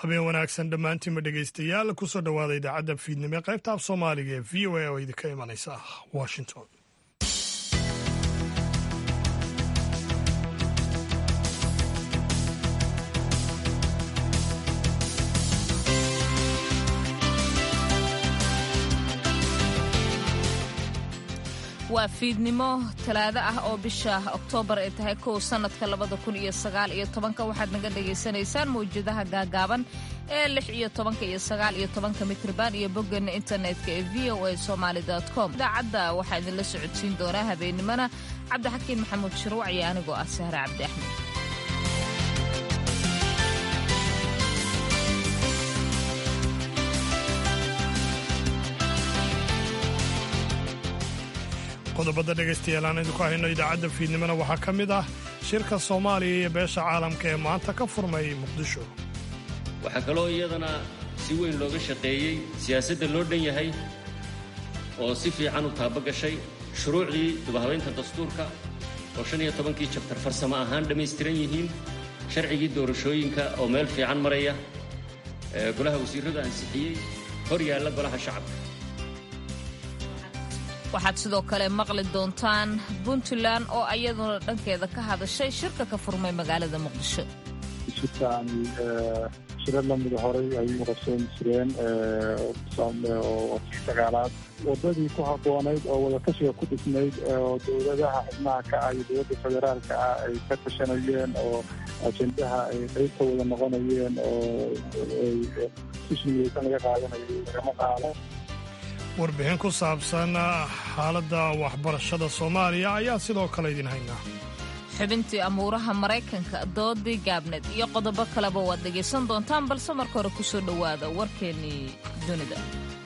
habeen wanaagsan dhammaantiinba dhegaystayaal kusoo dhowaada idaacadda fiidnimo ee qaybta af soomaaliga ee v o a oo idinka imanaysa washington. waa fiidnimo talaado ah oo bisha Oktoobar ay tahay sanadka 2019 waxaad naga dhageysanaysaan mawjadaha gaagaaban ee 16 iyo 19 mikrobaan iyo boggeena internetka ee voasomali.com. idaacadda waxaa idinla socodsiin doonaa habeenimana Cabdixakiin Maxamuud Shiruuc iyo anigoo ah Sahra Cabdi Axmed. qodobada dhegaystayaal aan idinku hayno idaacadda fiidnimona waxaa ka mid ah shirka Soomaaliya iyo beesha caalamka ee maanta ka furmay Muqdisho. waxaa kaloo iyadana si weyn looga shaqeeyey siyaasadda loo dhan yahay oo si fiican u taabagashay shuruucdii dib-u-habaynta dastuurka oo 15kii jabtar farsamo ahaan dhammaystiran yihiin sharcigii doorashooyinka oo meel fiican maraya golaha wasiirrada ansixiyey hor yaalla golaha shacabka. waxaad sidoo kale maqli doontaan Puntland oo ayaduna dhankeeda ka hadashay shirka ka furmay magaalada Muqdisho. shirkan shirar lamid horay ay u qabsan jireen oo sagaalaad wadadii ku habboonayd oo wada kashiga ku dhisnayd oo dowladaha xubnaha ka ah iyo dowladda federaalka ah ay ka tashanayeen oo ajendaha ay qaybta wada noqonayeen oo sishimiyeysan laga qaadanayo lagama qaado. warbixin ku saabsan xaaladda waxbarashada Soomaaliya ayaa sidoo kale idin haynaa. xubintii amuuraha Maraykanka, doodii gaabneed iyo qodobo kaleba waad dhegaysan doontaan, balse marka hore ku soo dhowaada warkeennii dunida.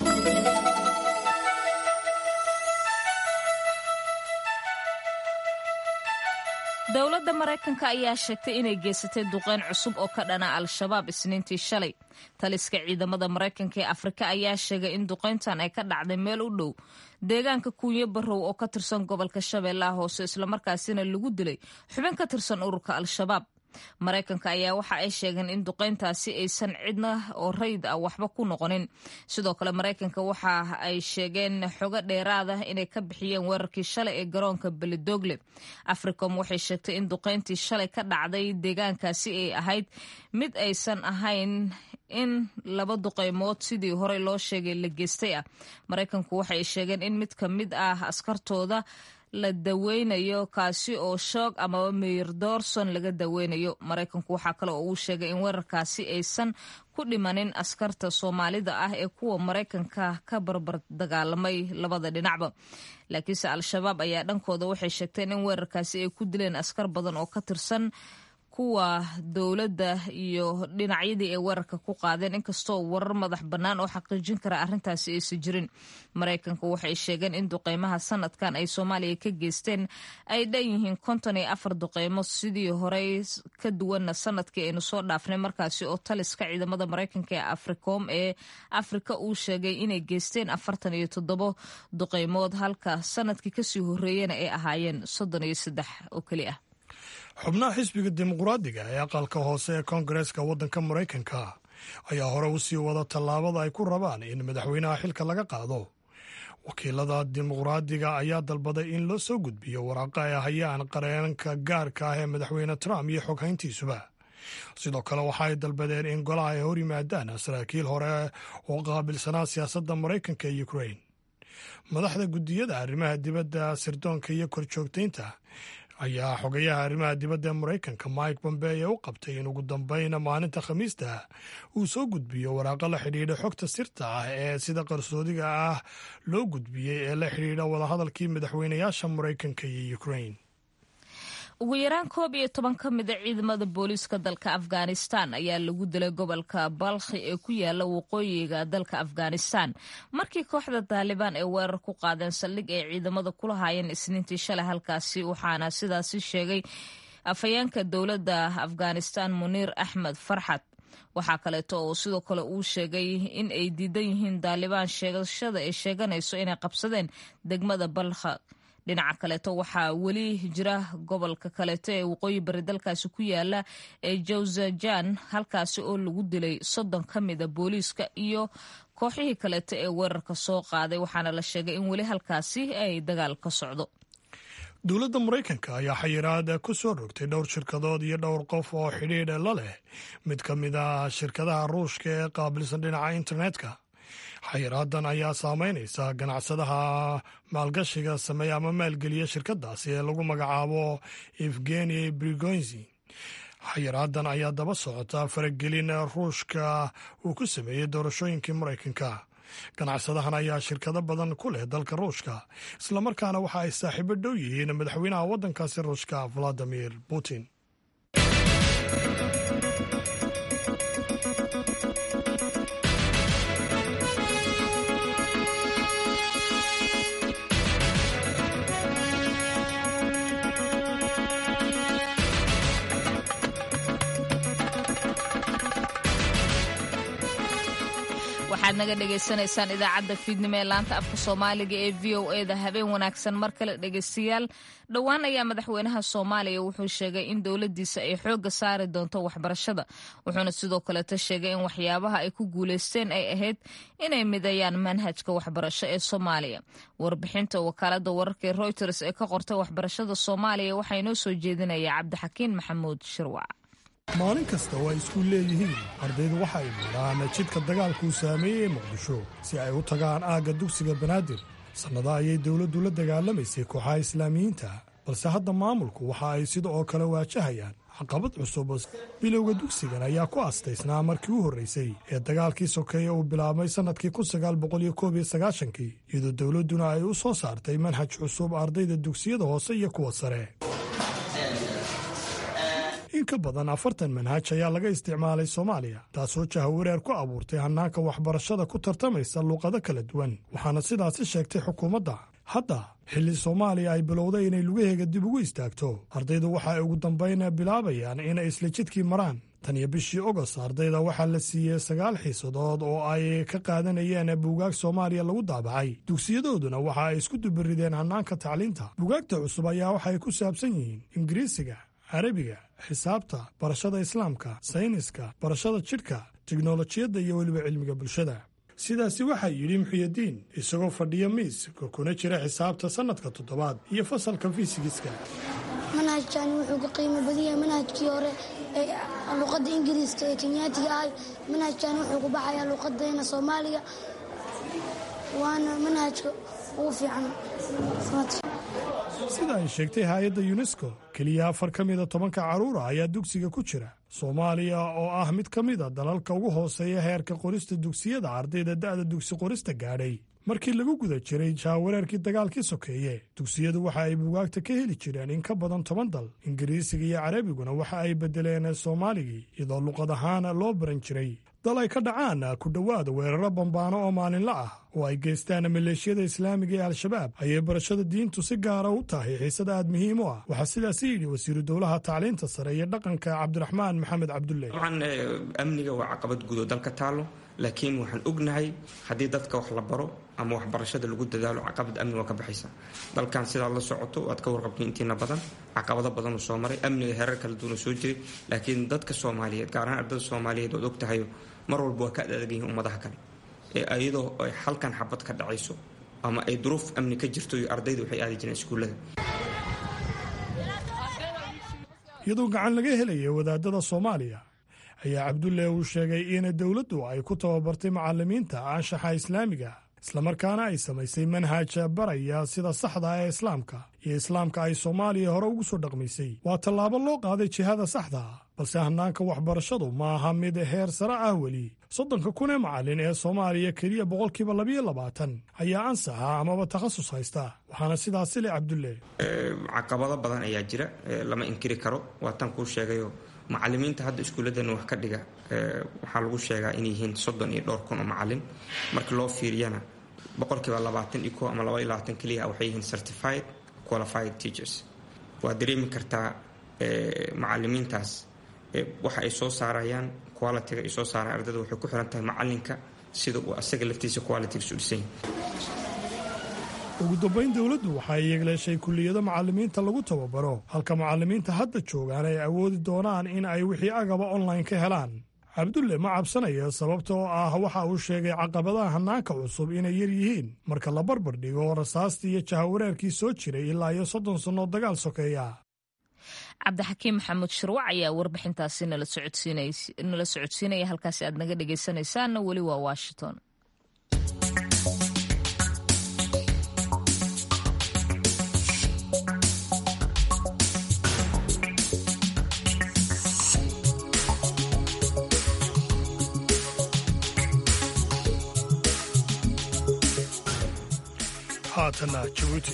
dowladda Maraykanka ayaa sheegtay inay geysatay duqeyn cusub oo ka dhana Al-Shabaab Isniintii shalay. taliska ciidamada Maraykanka ee Afrika ayaa sheegay in duqeyntan ay ka dhacday meel u dhow deegaanka Kuunyo Barrow oo ka tirsan gobolka Shabeellaha Hoose, isla markaasina lagu dilay xubin ka tirsan ururka Al-Shabaab. Maraykanka ayaa waxa ay sheegeen in duqeyntaasi aysan cidna oo rayd ah waxba ku noqonin. sidoo kale Maraykanka waxa ay sheegeen xogo dheeraad ah inay ka bixiyeen weerarkii shalay ee garoonka Beledogle. Africom waxay sheegtay in duqeyntii shalay ka dhacday deegaankaasi ay ahayd mid aysan ahayn in laba duqeymood sidii hore loo sheegay la geystay ah. Maraykanku waxay sheegeen in mid ka mid ah askartooda la daweynayo kaasi oo shoog ama Mayor Dorson laga daweynayo. Maraykanku waxa kale oo uu sheegay in weerarkaasi aysan ku dhimanin askarta Soomaalida ah ee kuwa Maraykanka ka barbar dagaalamay labada dhinacba. laakiinse Al-Shabaab ayaa dhankooda waxay sheegteen in weerarkaasi ay ku dileen askar badan oo ka tirsan kuwa dowladda iyo dhinacyadii ay weerarka ku qaadeen, inkastoo warar madax bannaan oo xaqiijin kara arrintaasi aysan jirin. Maraykanku waxay sheegeen in duqeymaha sanadkan ay Soomaaliya ka geysteen ay dhan yihiin 54 duqeymo sidii horey ka duwanna sanadkii aynu soo dhaafnay, markaasi oo taliska ciidamada Maraykanka ee Africom ee Afrika uu sheegay inay geysteen 47 duqeymood halka sanadkii kasii horreeyana ay ahaayeen 33 oo keli ah. xubnaha xisbiga dimuqraadiga ee aqalka hoose ee koongareeska waddanka Maraykanka ayaa hore u sii wada tallaabada ay ku rabaan in madaxweynaha xilka laga qaado. wakiilada dimuqraadiga ayaa dalbaday in loo soo gudbiyo waraaqa ay hayaan qareenka gaarka ah ee madaxweyne Trump iyo xoghayntiisuba. sidoo kale waxa ay dalbadeen in golaha ay hor yimaadaan saraakiil hore oo qaabilsanaa siyaasadda Maraykanka ee Ukraine. madaxda guddiyada arrimaha dibadda, sirdoonka iyo korjoogtaynta ayaa xogayaha arrimaha dibadda Maraykanka Mike Pompeo u qabtay in ugu dambeyn maalinta Khamiista uu soo gudbiyo waraaqa la xidhiidha xogta sirta ah ee sida qarsoodiga ah loo gudbiyey ee la xidhiidha wadahadalkii madaxweynayaasha Maraykanka iyo Ukraine. ugu yaraan 11 ka mid ah ciidamada booliiska dalka Afghanistan ayaa lagu dilay gobolka Balkhi ee ku yaala waqooyiga dalka Afghanistan markii kooxda Taliban ay weerar ku qaadeen saldhig ay ciidamada kula haayeen Isniintii shalay halkaasi, waxaana sidaasi sheegay afhayeenka dowladda Afghanistan Munir Ahmed Farxad. waxaa kaleeto oo sidoo kale uu sheegay in ay diidan yihiin Taliban sheegashada ay sheeganayso inay qabsadeen degmada Balkhi. dhinaca kaleeto waxaa weli jira gobolka kaleeto ee waqooyi bari dalkaasi ku yaala ee jawzajan halkaasi oo lagu dilay 30 ka mida booliiska iyo kooxihii kaleeto ee weerarka soo qaaday waxaana la sheegay in weli halkaasi ay dagaal ka socdo. dowladda maraykanka ayaa xayiraad ku soo rogtay dhowr shirkadood iyo dhowr qof oo xidhiidh la leh mid ka mid ah shirkadaha ruushka ee qaabilsan dhinaca internetka. xayiraadan ayaa saameynaysa ganacsadaha maalgashiga sameeya ama maalgeliya shirkadaasi ee lagu magacaabo evgeni brigonzi. xayiraadan ayaa daba socota faragelin ruushka uu ku sameeyey doorashooyinkii maraykanka. ganacsadahan ayaa shirkado badan ku leh dalka ruushka islamarkaana waxa ay saaxiibo dhow yihiin madaxweynaha waddankaasi ruushka valadimir putin. waxaad naga dhegaysanaysaan idaacadda fiidnimo ee laanta afka soomaaliga ee v o e da habeen wanaagsan mar kale dhegaystayaal. dhowaan ayaa madaxweynaha soomaaliya wuxuu sheegay in dowladdiisa ay xoogga saari doonto waxbarashada wuxuuna sidoo kaleeto sheegay in waxyaabaha ay ku guulaysteen ay ahayd inay midayaan manhajka waxbarasho ee soomaaliya. warbixinta wakaaladda wararka ee Reuters ee ka qortay waxbarashada soomaaliya waxaa inoo soo jeedinaya cabdixakiin maxamuud shirwac. maalin kasta oo ay iskuul leeyihiin ardaydu waxa ay maraan jidka dagaalkuu saameeyey ee muqdisho si ay u tagaan aagga dugsiga banaadir. sannada ayay dowladdu la dagaalamaysay kooxaha islaamiyiinta balse hadda maamulku waxa ay sida oo kale waajahayaan caqabad cusub. bilowga dugsigan ayaa ku astaysnaa markii u horraysay ee dagaalkii sokeeye uu bilaabmay sannadkii 1991 iyadoo dowladduna ay u soo saartay manhaj cusub ardayda dugsiyada hoose iyo kuwa sare. in ka badan 40 manhaj ayaa laga isticmaalay Soomaaliya taasoo jahawareer ku abuurtay hannaanka waxbarashada ku tartamaysa luqado kala duwan waxaana sidaasi sheegtay xukuumadda. hadda xilli Soomaaliya ay bilowday inay lugaheega dib ugu istaagto ardaydu waxa ay ugu dambayn bilaabayaan inay isla jidkii maraan. tan iyo bishii August ardayda waxaa la siiyey 9 xiisadood oo ay ka qaadanayeen buugaag Soomaaliya lagu daabacay. dugsiyadooduna waxa ay isku dubirideen hannaanka tacliinta. buugaagta cusub ayaa waxay ku saabsan yihiin Ingiriisiga, Carabiga, xisaabta, barashada islaamka, sayniska, barashada jidhka, tiknolojiyadda iyo weliba cilmiga bulshada. sidaasi waxaa yidhi Muxyidiin isagoo fadhiya miis kuna jira xisaabta sannadka 7 iyo fasalka fiisigiska. manhajkan wuxuu ka qiimo badan yahay manhajkii hore ee luqadda Ingiriiska ee Kenyaatiga ah. manhajkan wuxuu ku baxayaa luqadeena Soomaaliga waana manhajka ugu fiican. sida ay sheegtay hay'adda UNESCO keliya 4 ka mida 10 carruura ayaa dugsiga ku jira. Soomaaliya oo ah mid ka mida dalalka ugu hooseeya heerka qorista dugsiyada ardayda da'da dugsi qorista gaadhay markii lagu guda jiray jahawareerkii dagaalkii sokeeye. dugsiyadu waxa ay buugaagta ka heli jireen in ka badan 10 dal. Ingiriisiga iyo Carabiguna waxa ay bedeleen Soomaaligii iyadoo luqad ahaan loo baran jiray. dal ay ka dhacaan ku dhowaada weeraro bambaano oo maalinla ah oo ay geystaan maleeshiyada islaamiga ee al-shabaab ayay barashada diintu si gaara u tahay xiisada aad muhiim u ah. waxaa sidaasi yidhi wasiiru dowlaha tacliinta sare iyo dhaqanka cabdiraxmaan maxamed cabdulle. dabcan amniga waa caqabad guud oo dalka taalo laakiin waxaan ognahay haddii dadka wax la baro ama waxbarashada lagu dadaalo caqabad amni waa ka baxaysa. dalkan sidaad la socoto waad ka warqabtay intiina badan caqabado badan oo soo maray amniga heerar kala duwan oo soo jiray laakiin dadka Soomaaliyeed gaar ahaan ardayda Soomaaliyeed oo ogtahay mar walba waa ka adag yihiin ummadaha kale iyadoo ay halkan xabad ka dhacayso ama ay duruuf amni ka jirto iyo ardaydu waxay aadi jireen iskuullada. iyadoo gacan laga helaya wadaadada Soomaaliya ayaa Cabdulle uu sheegay in dowladdu ay ku tababartay macallimiinta anshaxa islaamiga islamarkaana ay samaysay manhaj baraya sida saxda ah ee islaamka iyo islaamka ay Soomaaliya hore ugu soo dhaqmaysay. waa tallaabo loo qaaday jihada saxda ah balse hannaanka waxbarashadu ma aha mid heer sare ah weli. 30,000 macallin ee Soomaaliya keliya 22% ayaa ansaxa amaba takhasus haysta waxaana sidaas le Cabdulle. caqabado badan ayaa jira lama inkiri karo waa tan kuu sheegayo macallimiinta hadda iskuuladana wax ka dhiga waxaa lagu sheegaa inay yihiin 32,000 oo macallin markii loo fiiriyana 21% ama 22% keliya waxay yihiin certified qualified teachers. waa dareemi kartaa macallimiintaas waxa ay soo saarayaan quality-ga ay soo saaraan ardayda waxay ku xiran tahay macallinka sida uu asaga laftiisa quality-giisu dhisan yahay. ugu dambayn dowladdu waxay yeegleeshay kulliyado macallimiinta lagu tababaro halka macallimiinta hadda joogaan ay awoodi doonaan in ay wixii agaba online ka helaan. cabdulle ma cabsanayo sababta oo ah waxa uu sheegay caqabadaha hannaanka cusub inay yar yihiin marka la barbar dhigo rasaastii iyo jahawareerkii soo jiray ilaa iyo 30 sanno dagaal sokeeya. cabdixakiim maxamuud shirwac ayaa warbixintaasi nala socodsiinaya halkaasi aad naga dhegaysanaysaanna weli waa Washington. haatana Jabuuti.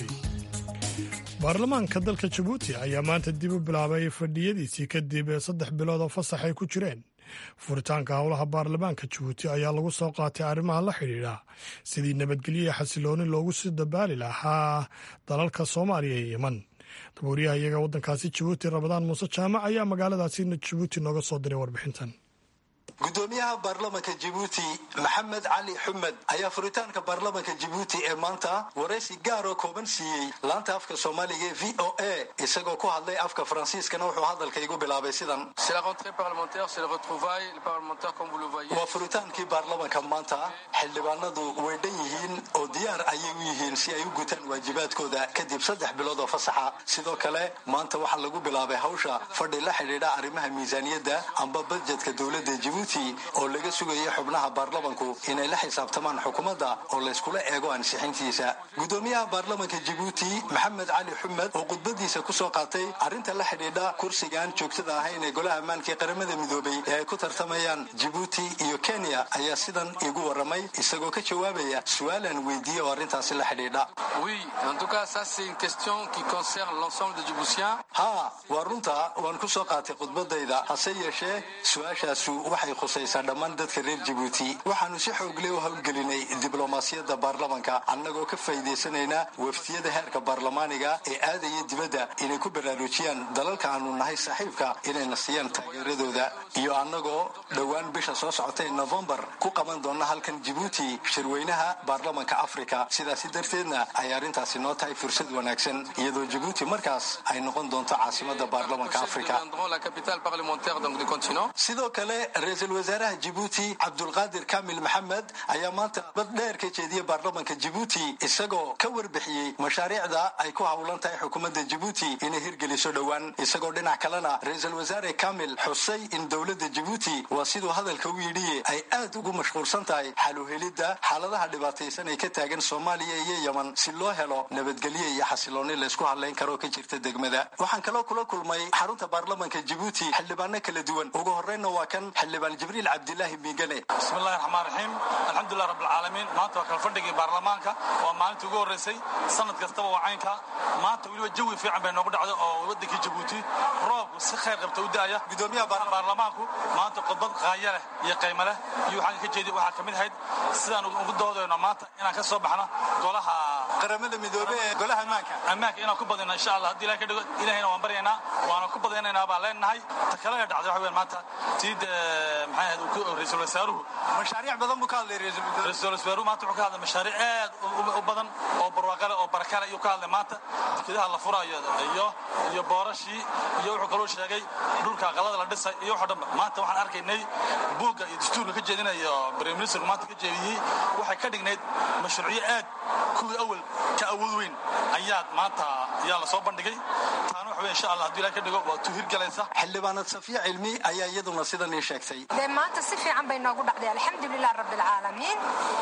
baarlamaanka dalka Jabuuti ayaa maanta dib u bilaabay fadhiyadiisii kadib 3 bilood oo fasax ay ku jireen. furitaanka howlaha baarlamaanka Jabuuti ayaa lagu soo qaatay arrimaha la xidhiidha sidii nabadgelyo iyo xasilooni loogu sii dabaali lahaa dalalka Soomaaliya iyo Yemen. dabuuriyaha iyaga waddankaasi Jabuuti Ramadaan Muuse Jaamac ayaa magaaladaasi Jabuuti nooga soo diray warbixintan. gudoomiyaha baarlamaanka Djibouti Maxamed Cali Xumed ayaa furitaanka baarlamaanka Djibouti ee maanta wareysi gaar oo kooban siiyay laanta afka Soomaaliga VOA isagoo ku hadlay afka Faransiiskana wuxuu hadalka igu bilaabay sidan. C'est la rentrée parlementaire, c'est le retrouvailles les parlementaires comme vous le voyez. waa furitaankii baarlamaanka maanta xildhibaanadu way dhan yihiin oo diyaar ayay u yihiin si ay u gutaan waajibaadkooda kadib 3 bilood oo fasaxa. sidoo kale maanta waxaa lagu bilaabay hawsha fadhi la xidhiidha arrimaha miisaaniyadda amba budgetka dawladda Djibouti oo laga sugayay xubnaha baarlamaanku inay la xisaabtamaan xukuumadda oo la iskula eego ansixintiisa. gudoomiyaha baarlamaanka Djibouti Maxamed Cali Xumed oo khudbadiisa ku soo qaatay arrinta la xidhiidha kursigan joogtada ah ee golaha ammaanka qaramada midoobay ee ay ku tartamayaan Djibouti iyo Kenya ayaa sidan igu waramay isagoo ka jawaabaya su'aalan weydiiyay oo arrintaasi la xidhiidha. Oui, en tout cas ça c'est une question qui concerne l'ensemble des Djiboutiens. waa runta waan ku soo qaatay khudbadayda hase yeeshee su'aashaasu waxay khusaysaa dhammaan dadka reer Djibouti. waxaanu si xoog leh u hawlgelinay diblomaasiyadda baarlamaanka annagoo ka faa'iideysanayna waftiyada heerka baarlamaaniga ee aadaya dibadda inay ku baraarujiyaan dalalka aanu nahay saaxiibka inayna siiyaan taageeradooda iyo annagoo dhowaan bisha soo socotay November ku qaban doona halkan Djibouti shirweynaha baarlamaanka Afrika. sidaasi darteedna ay arrintaasi noo tahay fursad wanaagsan iyadoo Djibouti markaas ay noqon doonto caasimadda baarlamaanka Afrika. sidoo kale ra'iisul wasaaraha Djibouti Abdulqaadir Kamil Maxamed ayaa maanta bad dheer ka jeediyay baarlamaanka Djibouti isagoo ka warbixiyay mashaariicda ay ku hawlan tahay xukuumadda Djibouti inay hirgeliso dhowaan. isagoo dhinac kalena ra'iisul wasaare Kamil xusay in dawladda Djibouti waa sidoo hadalka u yidhi ay aad ugu mashquulsan tahay xal u helidda xaaladaha dhibaataysan ee ka taagan Soomaaliya iyo Yemen si loo helo nabadgelyo iyo xasilooni la isku haleyn karo ka jirta degmada. waxaan kaloo kula kulmay xarunta baarlamaanka Djibouti xildhibaano kala duwan. ugu horreynna waa kan xildhibaan Jibriil Cabdilaahi Miigane. bismillaahi raxmaani raxiim alxamdulillahi rabbil caalamiin. maanta waa kala fadhigii baarlamaanka waa maalintii ugu horreysay sanad kastaba waa caynka. maanta weliba jawi fiican bay noogu dhacday oo wadankii Djibouti roobku si khayr qabta u daaya. gudoomiyaha baarlamaanku maanta khudbad qaaya leh iyo qiimo leh iyo waxaan ka jeediyay waxaa kamid ahayd sidaan ugu doodayno maanta inaan ka soo baxno golaha qaramada midoobay ee golaha ammaanka inaan ku badino insha Allah haddii ilaahay ka dhigo ilaahayna waan baryaynaa waana ku badinaynaa baan leenahay. ta kale ee dhacday waxa weeyaan maanta tiid maxay ahayd ku ra'iisul wasaaruhu mashaariic badan buu ka hadlay. ra'iisul wasaaruhu maanta wuxuu ka hadlay mashaariic aad u badan oo barwaaqo leh oo baraka leh ayuu ka hadlay maanta. dekedaha la furayo iyo boorashii iyo wuxuu kaloo sheegay dhulka qalada la dhisay iyo waxa dhan. maanta waxaan arkaynay buugga iyo dastuurka ka jeedinayo prime minister maanta ka jeediyay waxay ka dhignayd mashruuciyo aad kuwii awal ka awood weyn ayaa maanta la soo bandhigay. taana waxa weeye insha Allah haddii ilaahay ka dhigo waa tuhir galaysa. xildhibaanad Safiya Cilmi ayaa iyaduna sidan ii sheegtay. maanta si fiican bay noogu dhacday alxamdulillaah rabbil caalamiin.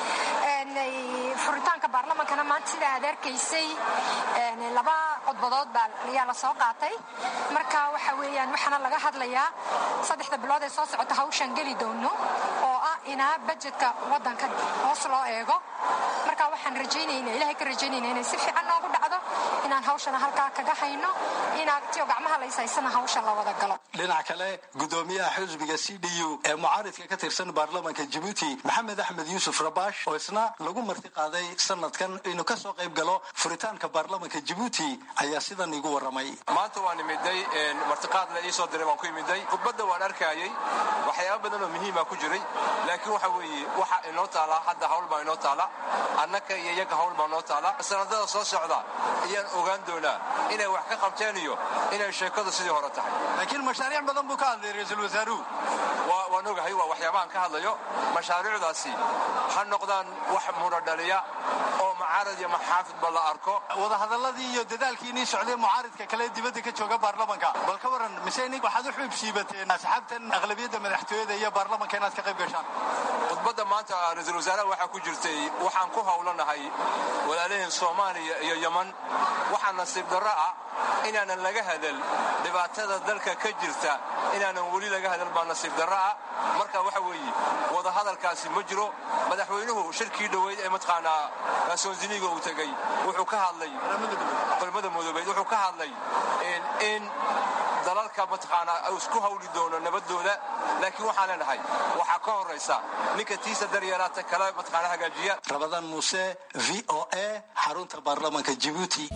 furitaanka baarlamaankana maanta sida aad arkaysay 2 codbadood baa la soo qaatay. marka waxa weeyaan waxana laga hadlayaa 3 bilood ee soo socota hawshan gali doono oo ah ina budgetka wadanka hoos loo eego. marka waxaan rajaynaynaa ilaahay ka rajaynaynaa inay si fiican noogu dhacdo inaan hawshana halkaa kaga hayno inaan tiyo gacmaha la isaysana hawsha la wada galo. dhinaca kale gudoomiyaha xisbiga CDU ee mucaaridka ka tirsan baarlamaanka Djibouti Maxamed Axmed Yuusuf Rabash oo isna lagu marti qaaday sanadkan inuu ka soo qayb galo furitaanka baarlamaanka Djibouti ayaa sidan igu waramay. maanta waan imiday martiqaad la soo diray waan ku imiday khudbadda waan arkayay waxyaabo badan oo muhiim ah ku jiray laakiin waxa weeye waxa inoo taala hadda hawl baa inoo taala annaka iyo iyaga hawl baa inoo taala sanadada soo socda ayaan ogaan doonaa inay wax ka qabteen iyo inay sheekadu sidii hore tahay laakiin mashaariic badan buu ka hadlay ra'iisul wasaaruhu waan ogahay waa waxyaabahan ka hadlayo mashaariicdaasi ha noqdaan wax muradhaliya oo mucaarad iyo maxaafid bal la arko wada hadaladii iyo dadaalkii inay socdeen mucaaridka kale dibadda ka jooga baarlamaanka bal ka waran miseenig waxaad u xubsiibateen asxaabtan aqlabiyadda madaxtooyada iyo baarlamaanka inaad ka qayb gashaan khudbadda maanta ra'iisul wasaaraha waxa ku jirtay waxaan ku hawlanahay walaalaheen Soomaaliya iyo Yemen waxaan nasiib darro ah inaanan laga hadal dhibaatada dalka ka jirta inaanan wali laga hadal baa nasiib darro ah marka waxa weeye wada hadalkaasi ma jiro madaxweynuhu shirkii dhaweyd ee matqaanaa Soonziniga uu tagay wuxuu ka hadlay qaramada Midoobay wuxuu ka hadlay in dalalka matqaanaa ay isku hawli doono nabadooda laakiin waxaan leenahay waxa ka horeysa ninka tiisa daryeelata kala matqaanaa hagaajiya Ramadan Muuse VOA xarunta baarlamaanka Djibouti.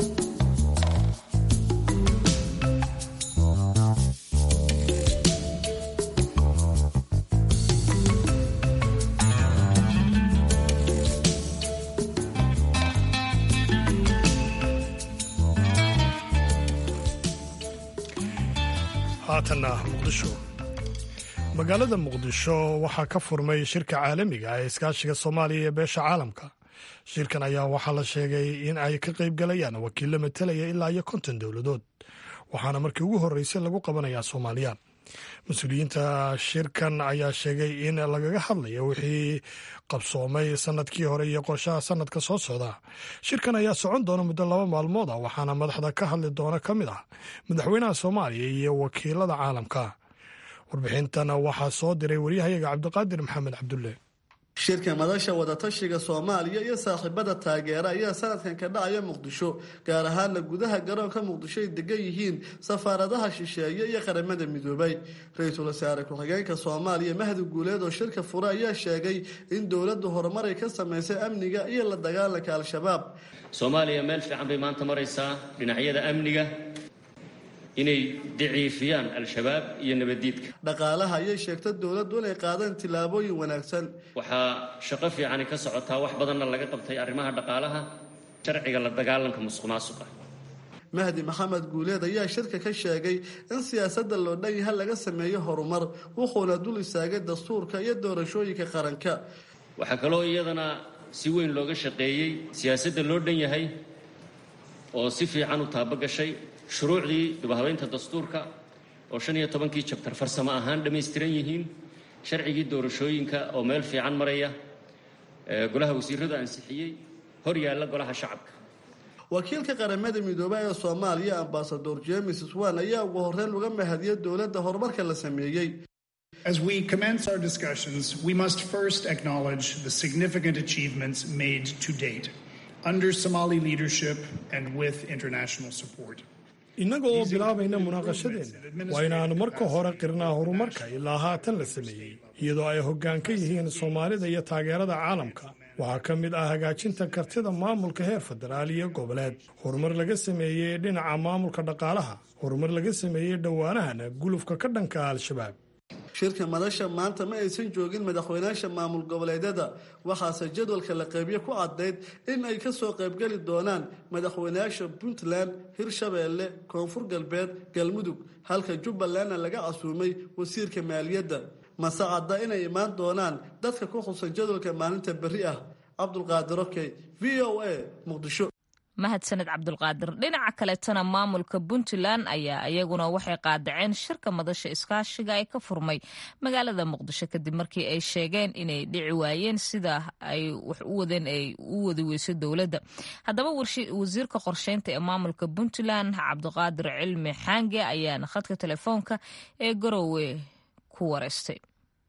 haatanna muqdisho magaalada muqdisho waxaa ka furmay shirka caalamiga ee iskaashiga Soomaaliya iyo beesha caalamka shirkan ayaa waxaa la sheegay in ay ka qayb galayaan wakiilo matalaya ilaa iyo 50 dowladood waxaana markii ugu horeysay lagu qabanayaa Soomaaliya mas'uuliyiinta shirkan ayaa sheegay in lagaga hadlayo wixii qabsoomay sanadkii hore iyo qorshaha sanadka soo socda shirkan ayaa socon doona muddo 2 maalmood waxaana madaxda ka hadli doona kamid ah madaxweynaha Soomaaliya iyo wakiilada caalamka warbixintana waxaa soo diray wariyahayaga Cabdiqaadir Maxamed Cabdulle shirka madasha wadatashiga Soomaaliya iyo saaxiibada taageera ayaa sanadkan ka dhacaya Muqdisho gaar ahaan gudaha garoonka Muqdisho ay degan yihiin safaaradaha shisheeye iyo qaramada midoobay ra'iisul wasaare ku-xigeenka Soomaaliya Mahdi Guuleed oo shirka fura ayaa sheegay in dawladdu horumar ay ka sameysay amniga iyo la dagaalanka al-shabaab Soomaaliya meel fiican bay maanta maraysaa dhinacyada amniga inay daciifiyaan al-shabaab iyo nabadiidka dhaqaalaha ayay sheegtay dawladdu inay qaadaan tilaabooyin wanaagsan waxaa shaqo fiican ka socotaa wax badanna laga qabtay arrimaha dhaqaalaha sharciga la dagaalanka musuqmaasuqa Mahdi Maxamed Guuleed ayaa shirka ka sheegay in siyaasadda loo dhan yahay laga sameeyo horumar wuxuuna dul istaagay dastuurka iyo doorashooyinka qaranka waxaa kaloo iyadana si weyn looga shaqeeyay siyaasadda loo dhan yahay oo si fiican u taabagashay shuruucdii dibhabeynta dastuurka oo 15kii chapter farsamo ahaan dhameystiran yihiin sharcigii doorashooyinka oo meel fiican maraya golaha wasiirada ansixiyay hor yaalla golaha shacabka wakiilka qaramada midoobay ee Soomaaliya ambassador James Swan ayaa ugu horreyn uga mahadiyay dawladda horumarka la sameeyay As we commence our discussions, we must first acknowledge the significant achievements made to date under Somali leadership and with international support. innaga oo bilaabayna munaaqashadeenna waa inaanu marka hore qirnaa horumarka ilaa haatan la sameeyey iyadoo ay hoggaan ka yihiin Soomaalida iyo taageerada caalamka waxaa ka mid ah hagaajinta kartida maamulka heer federaal iyo goboleed horumar laga sameeyey dhinaca maamulka dhaqaalaha horumar laga sameeyey dhawaanahana gulufka ka dhanka al-shabaab shirka madasha maanta ma aysan joogin madaxweynaha maamul goboleedyada waxaase jadwalka la qaybiyo ku cadeyd in ay ka soo qayb gali doonaan madaxweynaha Puntland Hirshabeelle Koonfur Galbeed Galmudug halka Jubbaland laga casuumay wasiirka maaliyadda mas'aada inay imaan doonaan dadka ku xusan jadwalka maalinta bari ah Cabdulqaadir Okey VOA Muqdisho mahadsaned Cabdulqaadir dhinaca kale tana maamulka Puntland ayaa iyaguna waxay qaadaceen shirka madasha iskaashiga ay ka furmay magaalada Muqdisho kadib markii ay sheegeen inay dhici waayeen sida ay wax u wadeen ay u wadi weyso dawladda haddaba wasiirka qorsheynta ee maamulka Puntland Cabdiqaadir Cilmi Xange ayaa khadka telefoonka ee Garowe ku wareystay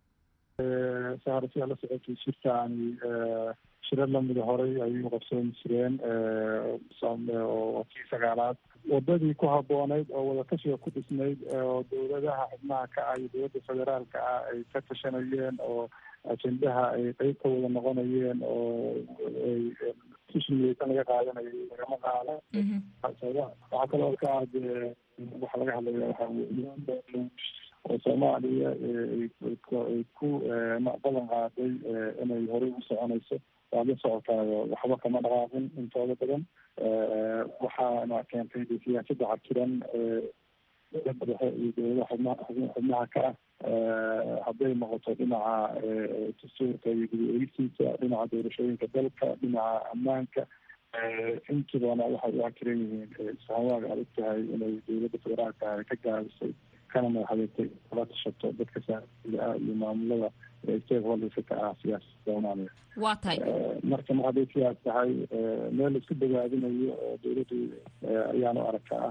saarsiga la socotay shirkan shirar lamida horay ayuu qabsoon jireen oo kii sagaalaad wadadii ku habboonayd oo wadatashiga ku dhisnayd oo dowladaha xubnaha ka ah iyo dowladda federaalka ah ay ka tashanayeen oo ajendaha ay qeyb ka wada noqonayeen oo tishniyeysan laga qaadanayo lagama qaada waxaa kaloo ka ah dee waxa laga hadlaya waxaa weye oo soomaaliya ay ku ballan qaaday inay horey u soconayso waad la socotaayo waxba kama dhaqaaqin intooda badan waxaana keentay de siyaasadda cakiran dowladda dhexe iyo dowladaha xubnaha ka ah hadday noqoto dhinaca dastuurka iyo gudi-eegisiisa dhinaca doorashooyinka dalka dhinaca ammaanka intibana waxay u cakiran yihiin isfahamaaga aad og tahay inay dowladda federaalka ah ka gaabisay kana madaxdeetay kala tashato dadka saaiga ah iyo maamulada stakeholderska ka ah siyaasada soomaaliya waa tahay marka mar hadday siyaas tahay meel isku dawaadinayo oo dowladdu ayaanu arkaa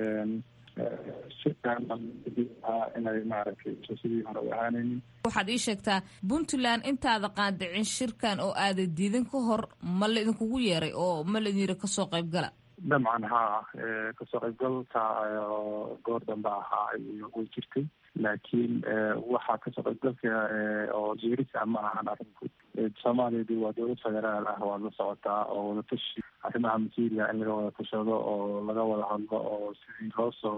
inay maaragtay sidii hore u ahaanaynin waxaad ii sheegtaa puntland intaada qaadicin shirkan oo aada diidan ka hor ma la idinkugu yeeray oo ma laidin yiri kasoo qayb gala dabcan haa kasoo qaybgalka goor dambe ahaa way jirtay laakiin waxaa kasoo qaybgalka oo jeerisa ma ahan arinku soomaaliyadi waa dowlad federaal ah waad la socotaa oo wadatashi arrimaha masiiriga in laga wada tashado oo laga wada hadlo oo sidii loosoo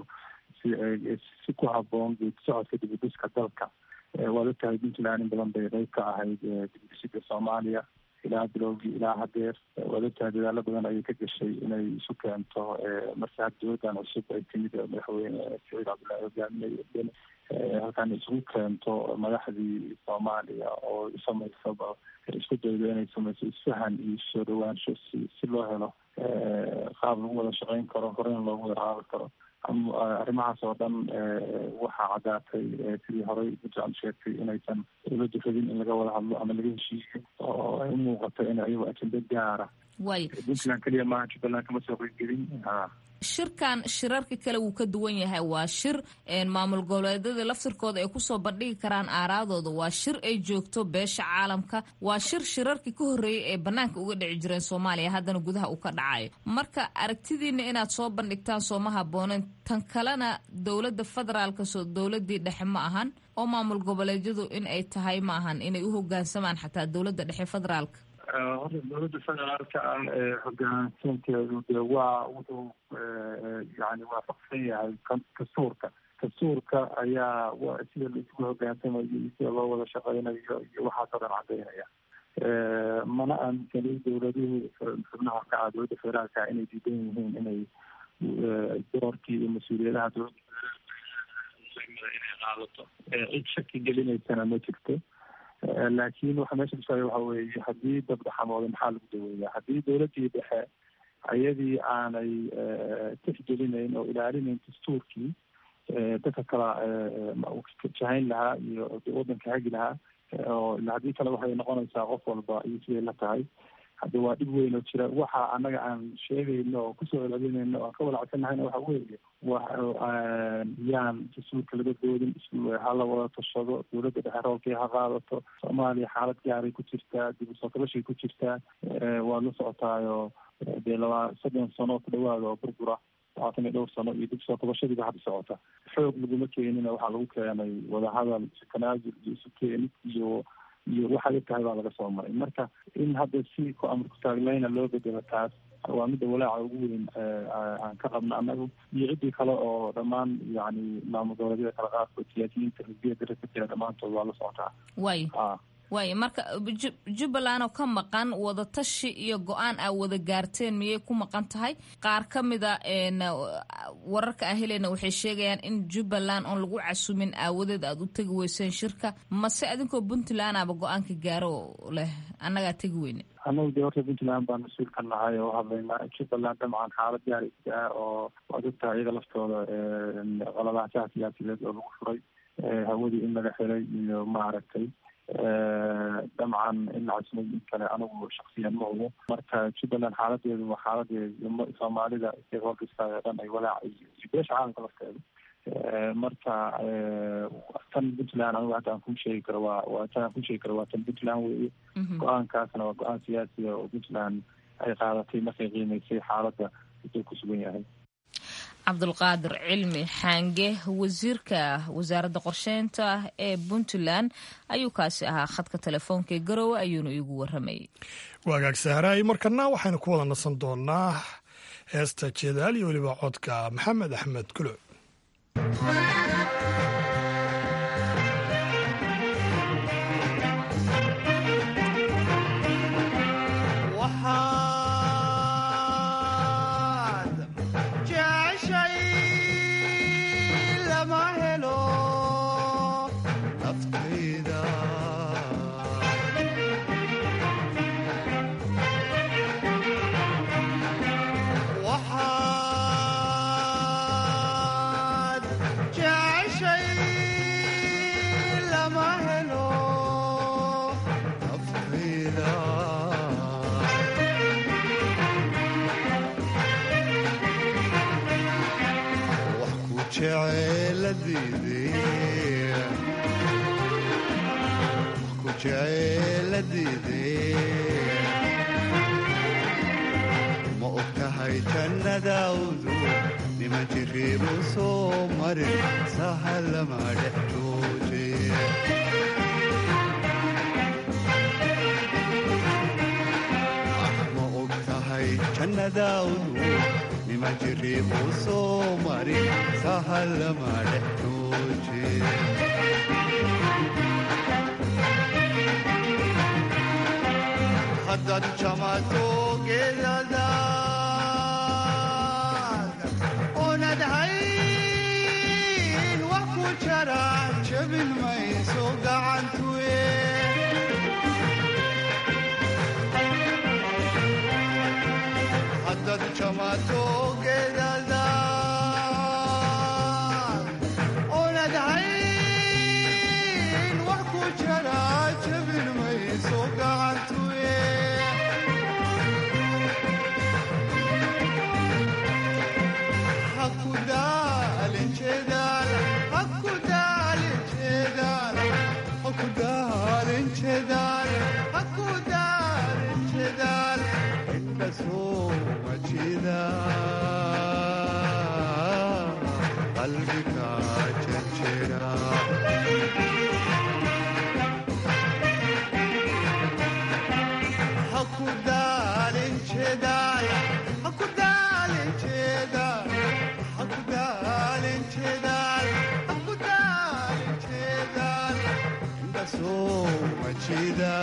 si ku habboon geedi socodka dibudhiska dalka waad ogtahay puntland in badan bay qeyb ka ahayd dibudhisida soomaaliya ilaa bilowgii ilaa hadeer waad ogtahay dadaalo badan ayay ka gashay inay isu keento marka had dowladdan cusub ay timid madaxweyne saciid cabdullaahi hogaaminay halkan isugu keento madaxdii soomaaliya oo samaysaba isku daydo inay samayso isfahan iyo soo dhawaansho si loo helo qaab lagu wada shaqeyn karo horena loogu wada raabi karo arrimahaas oo dhan waxaa caddaatay sidii horey puntland sheegtay inaysan dowladdu rabin in laga wada hadlo ama laga heshiiyo oo ay u muuqato in ayago ajenda gaara puntland keliya maaha jubbaland kama soo qeybgelin shirkan shirarka kale wuu ka duwan yahay waa shir maamul goboleedyada laftirkooda ay kusoo bandhigi karaan aaraadooda waa shir ay joogto beesha caalamka waa shirarkii ka horreeyay ee banaanka uga dhici jireen soomaaliya haddana gudaha uu ka dhacayo marka aragtidiina inaad soo bandhigtaan sooma habooneen tan kalena dowladda federaalka soo dowladii dhexe ma ahan oo maamul goboleedyadu in ay tahay ma ahan inay u hogaansamaan xataa dowladda dhexe federaalka horta dowladda federaalka ah hogaansanteedu de waa wuxuu yani waafaqsan yahay dastuurka ayaa sida laisugu hogaansamayo iyo sida loo wada shaqeynayo iyo waxaasoo dhan cadaynaya mana aaminsanin dowladuhu xubnaha ka ah dowladda federaalka inay diidan yihiin inay doorkii iyo mas-uuliyadaha dowladda federaalka inay qaadato cid shaki gelinaysana ma jirto laakiin waxa meesha kusaayo waxa weeye haddii dabdhaxamooda maxaa lagu daweeyaa haddii dowladdii dhexe ayadii aanay tixgelinayn oo ilaalinayn dastuurkii dadka kala jahayn lahaa iyo waddanka hagi lahaa oo haddii kale waxay noqonaysaa qof walba iyo siday la tahay hadda waa dhib weyn oo jira waxa annaga aan sheegayno oo kusoo celcelinayno oo aan ka walacsanahayna waxa weeye yaan dastuurka laga doodin hala wada tashado dowladda dhexe roolkii ha qaadato soomaaliya xaalad gaaray ku jirtaa dib usoo kabashay ku jirtaa waad la socotaayo dee 20 sano ku dhawaada oo burbura 20 sano iyo dib soo kabashadiiba hadda socota xoog laguma keenina waxaa lagu keenay wadahadal isu tanaasul iyo isu keenid iyo waxay tahay baa laga soo maray marka in hadda si ku amar ku taagleyna loo bedelo taas waa midda walaaca ugu weyn aan ka qabno annagu iyo ciddii kale oo dhammaan yani maamul goboleedyada kala qaadkood siyaasiyiinta xisbiya dara ka jira dhammaantood waa la socotaa waay marka jubbaland oo ka maqan wadatashi iyo go-aan aa wada gaarteen miyay ku maqan tahay qaar ka mida wararka aan helayna waxay sheegayaan in jubbaland oon lagu casumin aawadeed aada u tegi weyseen shirka mase adinkoo puntland aba go-aanka gaaro leh annagaa tegi weyne annagu dee horta puntland baan mas-uul ka nahay oo hadlayna jubbaland dhamcan xaalad gaaraysa ah oo waad ogtahay iyaga laftooda qaladaashaha siyaasiyeed oo lagu furay hawadii in laga xiray iyo maaragtay dabcan in la casmay in kale anigu shaksiyan ma hubo marka jubbaland xaaladeedu waa xaaladeeda soomaalida stakeholderska oo dhan ay walaac iyo beesha caalamka lafteeda marka tan puntland anigu hadda aan kuu sheegi karo waa tan aan kuu sheegi karo waa tan puntland weeye go-aankaasna waa go-aan siyaasiya oo puntland ay qaadatay markay qiimeysay xaaladda intuu ku sugan yahay cabdulqaadir cilmi xaange wasiirka wasaaradda qorsheynta ee puntland ayuu kaasi ahaa khadka telefoonka ee garowe ayuuna iigu waramayay. waagaag sahraay markana waxaynu ku wada nasan doonaa heesta jeedaal iyo weliba codka maxamed axmed kulo. ma ogtahay jannadaawdu nima jiriibu soo marin sahalama dhex jooje ma ogtahay jannadaawdu nima jiriibu soo marin sahalama dhex jooje haddad jamato geedadaada oonad hayn wax ku jara jabin mayso gacantuye haddad jamato geedadaada oonad hayn wax ku jara jabin mayso gacantuye qalbiga jejera hakudaalin jeedal hakudaalin jeedal hakudaalin jeedal hakudaalin jeedal indasoo majida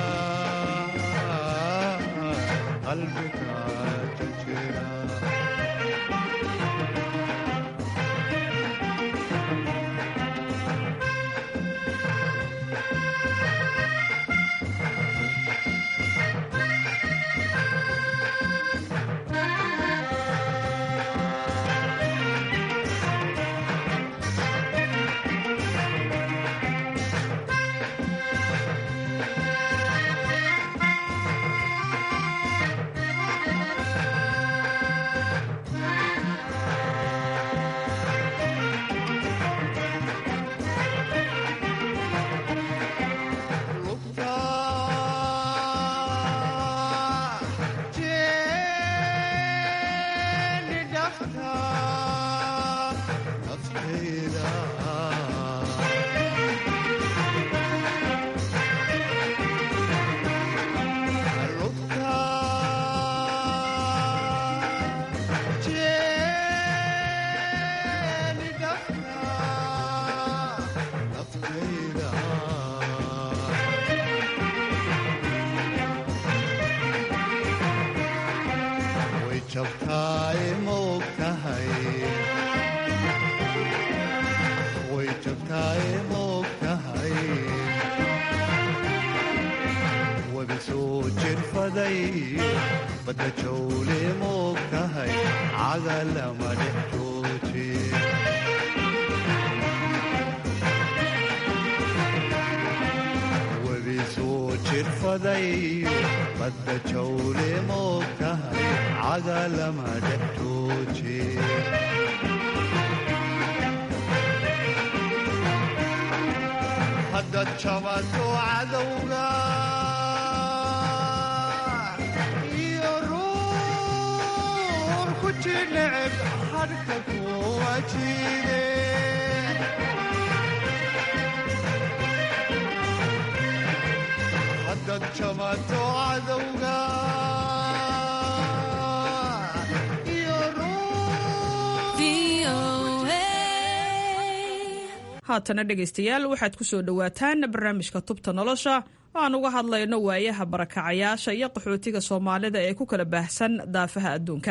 qalbiga jejera bada jawle moogtahay cagalama dhex jooje webi soo jirfaday bada jawle moogtahay cagalama dhex jooje haddad jabato cadowga weji neceb hadhka ku wajiide haddad jamato cadowga haatana dhegaystayaal waxaad ku soo dhowaataan barnaamijka tubta nolosha oo aan uga hadlayno waayaha barakacayaasha iyo qaxootiga soomaalida ee ku kala baahsan daafaha adduunka.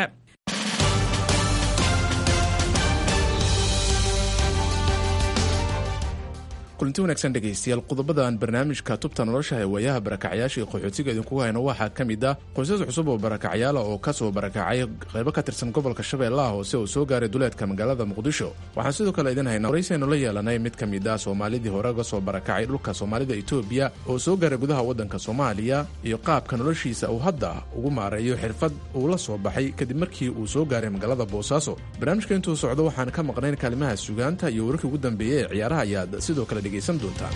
kulanti wanaagsan dhegaystayaal qodobadan barnaamijka tubta nolosha ee waayaha barakacayaasha iyo qaxootiga idinku hayno waxaa ka mid ah qoysas cusub oo barakacayaala oo ka soo barakacay qaybo ka tirsan gobolka shabeellaha hoose oo soo gaaray duleedka magaalada muqdisho. waxaan sidoo kale idin haynaa waraysiaynu la yeelanay mid ka mid ah soomaalidii hore uga soo barakacay dhulka soomaalida etoobiya oo soo gaaray gudaha waddanka soomaaliya iyo qaabka noloshiisa uu hadda ugu maareeyo xirfad uu la soo baxay kadib markii uu soo gaaray magaalada boosaaso. barnaamijka intuu socdo waxaan ka maqnayn kaalimaha sugaanta iyo wararkii ugu dambeeyey ee ciyaaraha ayaad sidoo kale dhegaysan doontaan.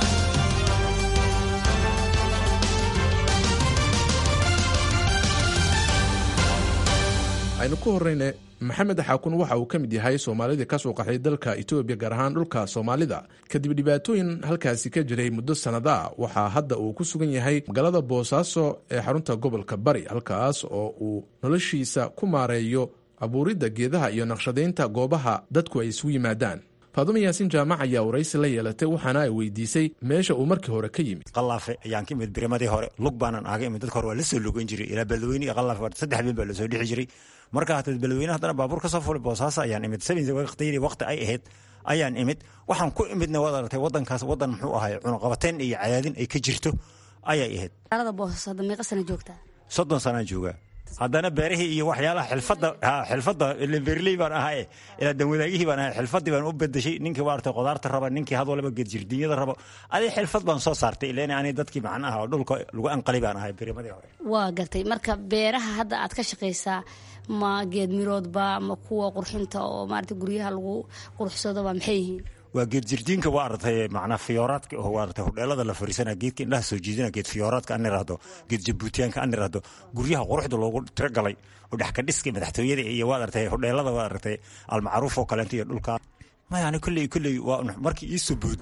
aynu ku horrayne maxamed xaakun waxa uu ka mid yahay soomaalidii ka soo qaxday dalka etoobiya gaar ahaan dhulka soomaalida kadib dhibaatooyin halkaasi ka jiray muddo sannadaa. waxaa hadda uu ku sugan yahay magaalada boosaaso ee xarunta gobolka bari halkaas oo uu noloshiisa ku maareeyo abuuridda geedaha iyo naqshadaynta goobaha dadku ay isugu yimaadaan. faadumo yaasiin jaamac ayaa waraysi la yeelatay waxaana ay weydiisay meesha uu markii hore ka yimid. qalaafe ayaan ka imid birimadii hore lug baanan aaga imid dadka hore waa la soo lugan jiray ilaa beledweyne iyo qalaafe 3 habeen baa la soo dhixi jiray marka hata beledweyne haddana baabuur ka soo fulay boosaaso ayaan imid waqti ay ahayd ayaan imid waxaan ku imidna waad aragtay waddankaas waddan muxuu ahay cunaqabateyn iyo cadaadin ay ka jirto ayay ahayd. magaalada boosaaso hadda meeqa sana joogtaa? 30 sana joogaa. haddana beerihii iyo waxyaalaha xilfadda beerley baan ahay ilaa danwadaagihii baan ahay xilfaddii baan u bedeshay ninkii waartay qudaarta raba ninkii had walba geedjirdinyada rabo adii xilfad baan soo saartay ileen ani dadkii macnaha oo dhulka lagu anqali baan ahay birimadii hore. waa gartay marka beeraha hadda aad ka shaqaysaa ma geed miroodba ma kuwa qurxinta oo maarata guryaha lagu qurxsado ba maxay yihiin? waa geed jirdiinka waa aragtay macnaa fiyooraadka oo waa aragtay hudheelada la fariisana geedka indhaha soo jiidina geed fiyooraadka aan iraahdo geed jabuutiyaanka aan iraahdo guryaha quruxda loogu tiragalay oo dhaxka dhiska madaxtooyada iyo waa aragtay hudheelada waa aragtay almacruuf oo kale iyo dhulka ma yani kulli waa markii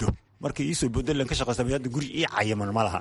ii soo boodo lan ka shaqeysta bayada guri ii cayiman malaha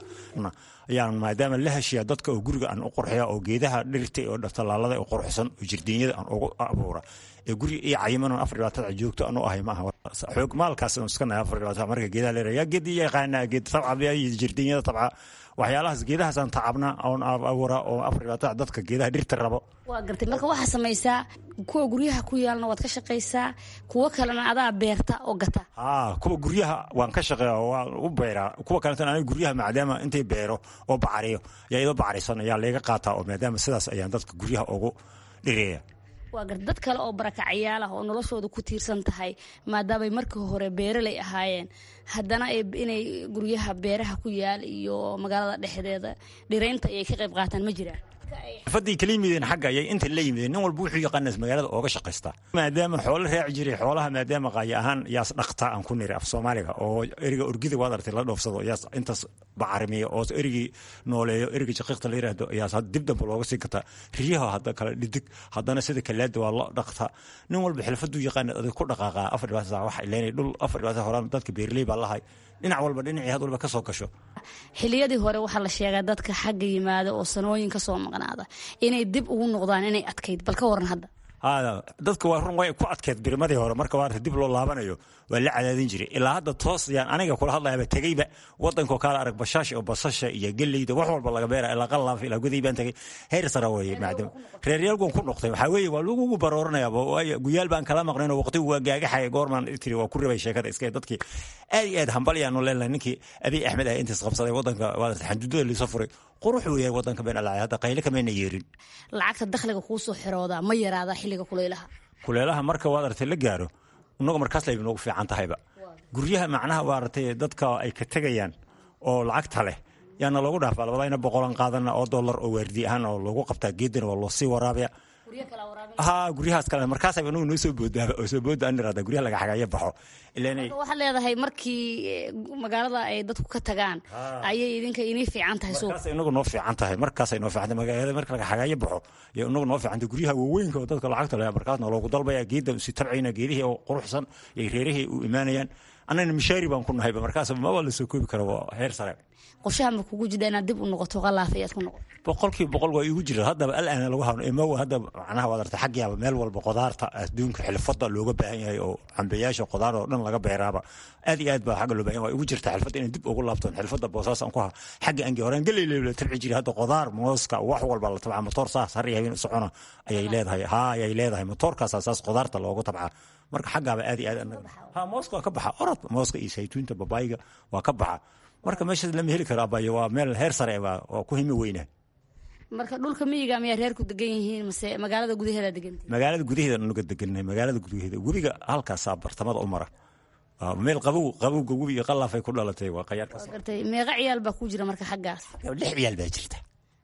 ayaan maadaama la heshiya dadka oo guriga aan u qurxiya oo geedaha dhirta oo talaalada oo qurxsan oo jirdiinyada aan ugu abuura ee guri ii cayiman oo 4 joogto aan u ahay ma aha xoog maalkaas oo iska nahay 4 marka geedaha leeyahay geed iyo yaqaana geed tabca iyo jirdiinyada tabca waxyaalahaas geedahaas aan tacabna oo abuura oo 4 dadka geedaha dhirta rabo. waa gartay marka waxa samaysaa kuwa guryaha ku yaalna waad ka shaqaysaa kuwa kalena adaa beerta oo gata? kuwa guryaha waan ka shaqeeyaa waan u beeraa kuwa kalena aniga guryaha maadaama intay beero oo bacariyo yaa ido bacarisan ayaa laga qaataa oo maadaama sidaas ayaan dadka guryaha ugu dhireeya. waa gartay dad kale oo barakacayaal ah oo noloshooda ku tiirsan tahay maadaama markii hore beeraley ahaayeen haddana inay guryaha beeraha ku yaal iyo magaalada dhexdeeda dhireynta ay ka qayb qaataan ma jiraan? fadii kala yimideen xagga ayay inta la yimideen nin walba wuxuu yaqaanaas magaalada ooga shaqaysta maadaama xoolo raaci jiray xoolaha maadaama qaaya ahaan yaas dhaqta aan ku niri af Soomaaliga oo eriga urgida waad artay la dhoofsado yaas intaas bacarimiyo oo erigi nooleeyo eriga shaqiiqta la yiraahdo yaas dib dab looga sii kata riyaha hadda kala dhidig haddana sida kaleed waa la dhaqta nin walba xilfadu yaqaan adag ku dhaqaaqa 4 saac wax ileenay dhul 4 horaan dadka beerley baa lahay dhinac walba dhinacii had walba ka soo gasho. xiliyadii hore waxaa la sheegaa dadka xagga yimaada oo sanooyin ka soo maqnaada inay dib ugu noqdaan inay adkayd bal ka waran hadda? dadka waa run way ku adkeed birimadii hore marka waa dib loo laabanayo waa la cadaadin jiray ilaa hadda toos yaan aniga kula hadlayaba tagayba wadanka kala arag bashash oo basasha iyo galeyda wax walba laga beera ilaa qalaaf ilaa guday baan tagay heer sare weeye maadaama reeryalku ku noqday waxa weeye waa lagu barooranaya guyaal baan kala maqnayno waqti waa gaagaxay goorman tiri waa ku ribay sheekada iska dadkii aad hambalyaano leeyahay ninkii Abiy Ahmed ay intaas qabsaday wadanka waa xadudada la soo furay qurux weeye wadanka been alaa hadda qayle kama yeerin lacagta dakhliga ku soo xirooda ma yaraada xilliga kuleelaha marka waad artay la gaaro unaga markaas la inoogu fiican tahayba guryaha macnaha waa artay dadka ay ka tagayaan oo lacagta leh yaana lagu dhaafaa labadayna boqolan qaadana oo dollar oo waardi ahaan oo lagu qabtaa geedana waa loo sii waraabiya ها guryahaas kale markaas ay noo soo boodaa oo soo boodaa in raada guryaha laga xagaaya baxo ilaa waxa leedahay markii magaalada ay dadku ka tagaan ayay idinka inay fiican tahay soo markaas inagu noo fiican tahay markaas ay noo fiican tahay magaalada marka laga xagaaya baxo iyo inagu noo fiican tahay guryaha waaweynka oo dadka lacagta leh markaas loogu dalbaya geedda si tabciina geedihii oo quruxsan iyo reerihii u imaanayaan anana mishaari baan ku nahay markaas ma wala soo koobi karo heer sare qorshaha ma kugu jidda inaad dib u noqoto qalaafayaad ku noqoto boqolkiiba boqol waa igu jira hadda al'aan lagu haano ima hadda macnaha wadarta xaqiyaaba meel walba qudaarta adduunka xilfada looga baahan yahay oo cambeyaasha qudaar oo dhan laga beeraaba aad iyo aad baa xagga loo baahan waa igu jirta xilfada in dib ugu laabto xilfada boosaas aan ku ha xagga angi horaan galay tabci jira hadda qudaar mooska wax walba la tabca motor saas har yahay socona ayay leedahay motorkaas asaas qudaarta loogu tabca marka xaggaaba aad iyo aad ha mooska ka baxa orod mooska iyo saytuunta babayga waa ka baxa marka meesha lama heli karo abayo waa meel heer sare oo ku himi weyna marka dhulka miyiga ama reer ku degan yihiin mise magaalada gudaheeda degantii magaalada gudaheeda nuga deganay magaalada gudaheeda webiga halkaas bartamada u mara meel qabowga webiga qalaafay ku dhalatay waa qayaarkaas meeqa ciyaal baa ku jira marka xaggaas 6 ciyaal baa jirta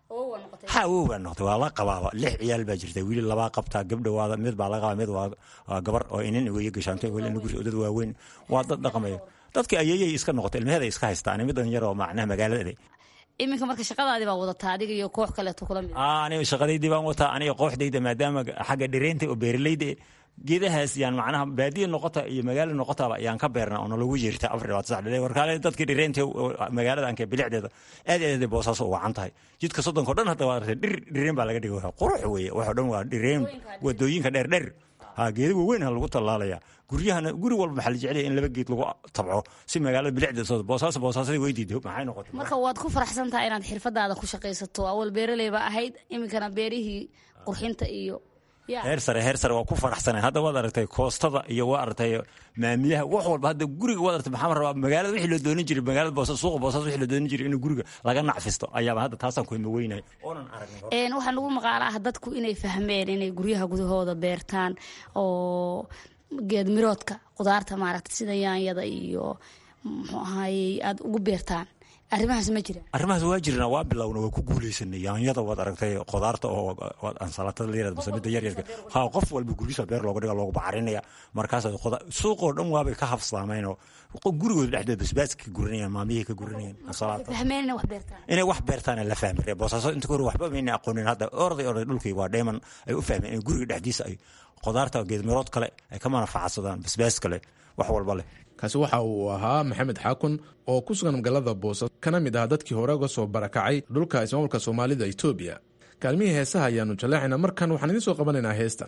waa noqotay waa la qabaaba 6 ciyaal baa jirta wiil laba qabtaa gabdhawaada mid baa la qabaa mid waa gabar oo inaan weeye gashaantay wala in guri dad waaweyn waa dad dhaqamay dadkii ayay iska noqotay ilmaheeda iska haystaan midan yar oo macnaha magaalada iminka marka shaqadaadi baa wadataa adiga iyo koox kale to kula mid aniga shaqadaydi baan wataa aniga kooxdayda maadaama xagga dhireenta oo beeraleyda geedahaas yaan macnaha baadiye noqota iyo magaalo noqotaba yaan ka beernaa oo lagu yeerta afriwaad sax dhalay warkaale dadkii dhireenta magaalada aan ka bilicdeeda aad boosaas oo wacan tahay jidka soddonka dhan hadda waa dhireen baa laga dhigay qurux weeye wax dhan waa dhireen wadooyinka dheer geedo waaweyn lagu talaalaya guryahana guri walba maxaa la jecel in laba geed lagu tabco si magaalada bilicda soo boosaasada weydiido maxay noqotay marka waad ku faraxsantahay inaad xirfadaada ku shaqaysato awal beeraley ba ahayd iminkana beerihii qurxinta iyo heer sare waa ku faraxsanahay hadda waad aragtay koostada iyo waa aragtay maamiyaha wax walba hadda guriga waad aragtay maxaa rabaa magaalada wixii la doonin jiray magaalada boosas suuqa boosas wixii la doonin jiray in guriga laga nacfisto ayaaba hadda taasaan ku hima weynahay oonan aragnay waxaan ugu maqaalaa dadku inay fahmeen inay guryaha gudahooda beertaan oo geed miroodka qudaarta maaragtay sida yaanyada iyo muxuu ahaayey aad ugu beertaan arrimahaas ma jiraan arrimahaas waa jirna waa bilowna waa ku guuleysanay yaanyada waad aragtay qudaarta oo ansalatada la yiraahdo samida yaryarka qof walba gurigiisa beer looga dhiga loogu bacrinaya markaas suuqoo dhan waabay ka hafsaameyn oo gurigooda dhexdeeda basbaaska guranayaan maamiyihii ka guranayaan ansalaata fahmeen inay wax beertaan inay wax beertaan la fahmay boosaaso inta kor waxba ma inay aqoonin hadda orday dhulkii waa dheeman ay u fahmeen in guriga dhexdiisa ay qudaarta geed mirood kale ay ka manfaacsadaan basbaas kale wax walba leh kaasi waxa uu ahaa maxamed xaakun oo ku sugan magaalada boosas kana mid ah dadkii hore uga soo barakacay dhulka ismaamulka soomaalida Itoobiya kaalmihii heesaha ayaanu jaleecina markan waxaan idin soo qabanaynaa heestan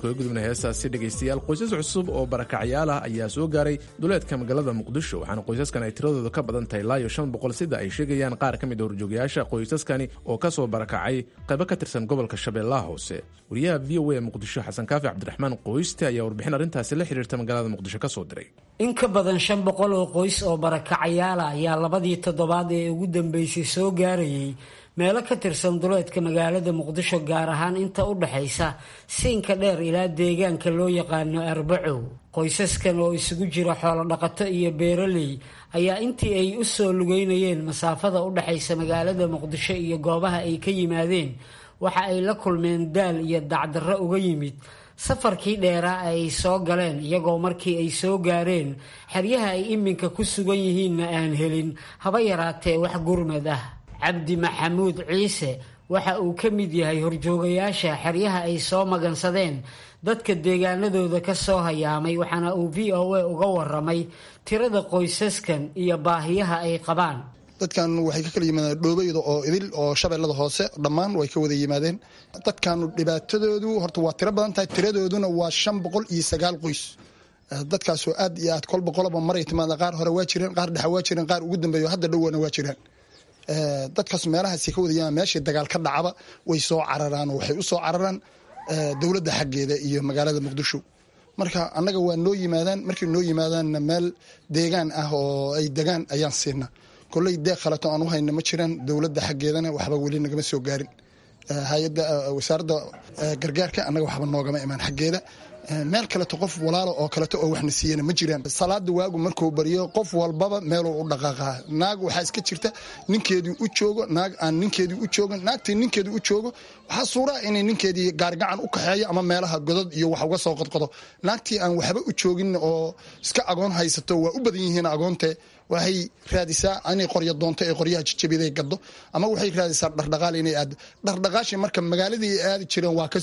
kaga gudubnay heestaasi dhegaystayaal qoysas cusub oo barakacyaal ah ayaa soo gaaray duleedka magaalada muqdisho waxaana qoysaskan ay tiradooda ka badan tahay ilaa iyo 500 sida ay sheegayaan qaar ka mid a horjoogayaasha qoysaskani oo ka soo barakacay qaybo ka tirsan gobolka shabeellaha hoose wariyaha v o a muqdisho xasan kaafi cabdiraxmaan qoyste ayaa warbixin arrintaasi la xiriirta magaalada muqdisho ka soo diray in ka badan 500 oo qoys oo barakacyaal ayaa labadii toddobaad ee ugu dambeysay soo gaarayay meelo ka tirsan duleedka magaalada muqdisho gaar ahaan inta u dhaxaysa siinka dheer ilaa deegaanka loo yaqaano Arbacow qoysaskan oo isugu jira xoolo dhaqato iyo beeraley ayaa intii ay u soo lugeynayeen masaafada u dhaxaysa magaalada muqdisho iyo goobaha ay ka yimaadeen waxa ay la kulmeen daal iyo dacdarro uga yimid safarkii dheeraa ay soo galeen iyagoo markii ay soo gaareen xeryaha ay iminka ku sugan yihiinna aan helin haba yaraatee wax gurmad ah cabdi maxamuud ciise waxa uu ka mid yahay horjoogayaasha xeryaha ay soo magansadeen dadka deegaanadooda ka soo hayaamay waxaana uu v o a uga waramay tirada qoysaskan iyo baahiyaha ay qabaan dadkan waxay ka kala yimaadeen dhoobeyda oo idil oo shabeellada hoose dhammaan way ka wada yimaadeen dadkan dhibaatadoodu horta waa tiro badan tahay tiradooduna waa 509 qoys dadkaasoo aad iyo aad kolba qoloba maray timaada qaar hore waa jireen qaar dhexe waa jireen qaar ugu dambeeyo hadda dhowna waa jireen dadkaas meelahaasi ka wada yimaadeen meeshii dagaal ka dhacaba way soo cararaan oo waxay u soo cararaan dowladda xaggeeda iyo magaalada muqdisho marka annaga waa noo yimaadaan markay noo yimaadaanna meel deegaan ah oo ay degaan ayaan siinaa kolley deeq khalato aan u hayna ma jiraan dowladda xaggeedana waxba weli nagama soo gaarin hay-adda wasaaradda gargaarka annaga waxba noogama imaan xaggeeda meel kaleto qof walaalo oo kaleto oo waxna siiyana ma jiraan salaada waagu markuu bariyo qof walbaba meeluu u dhaqaaqaa naag waxaa iska jirta ninkeedii u joogo naag aan ninkeedii u joogin naagtii ninkeedii u joogo waxaa suuraa inay ninkeedii gaargacan u kaxeeyo ama meelaha godod iyo wax uga soo qodqodo naagtii aan waxba u joogin oo iska agoon haysato waa u badan yihiin agoonte waxay raadisaa inay qoryo doonto ee qoryaha jajabiday gaddo ama waxay raadisaa dhardhaqaal inay aado dhardhaqaashii marka magaaladii ay aadi jireen waa ka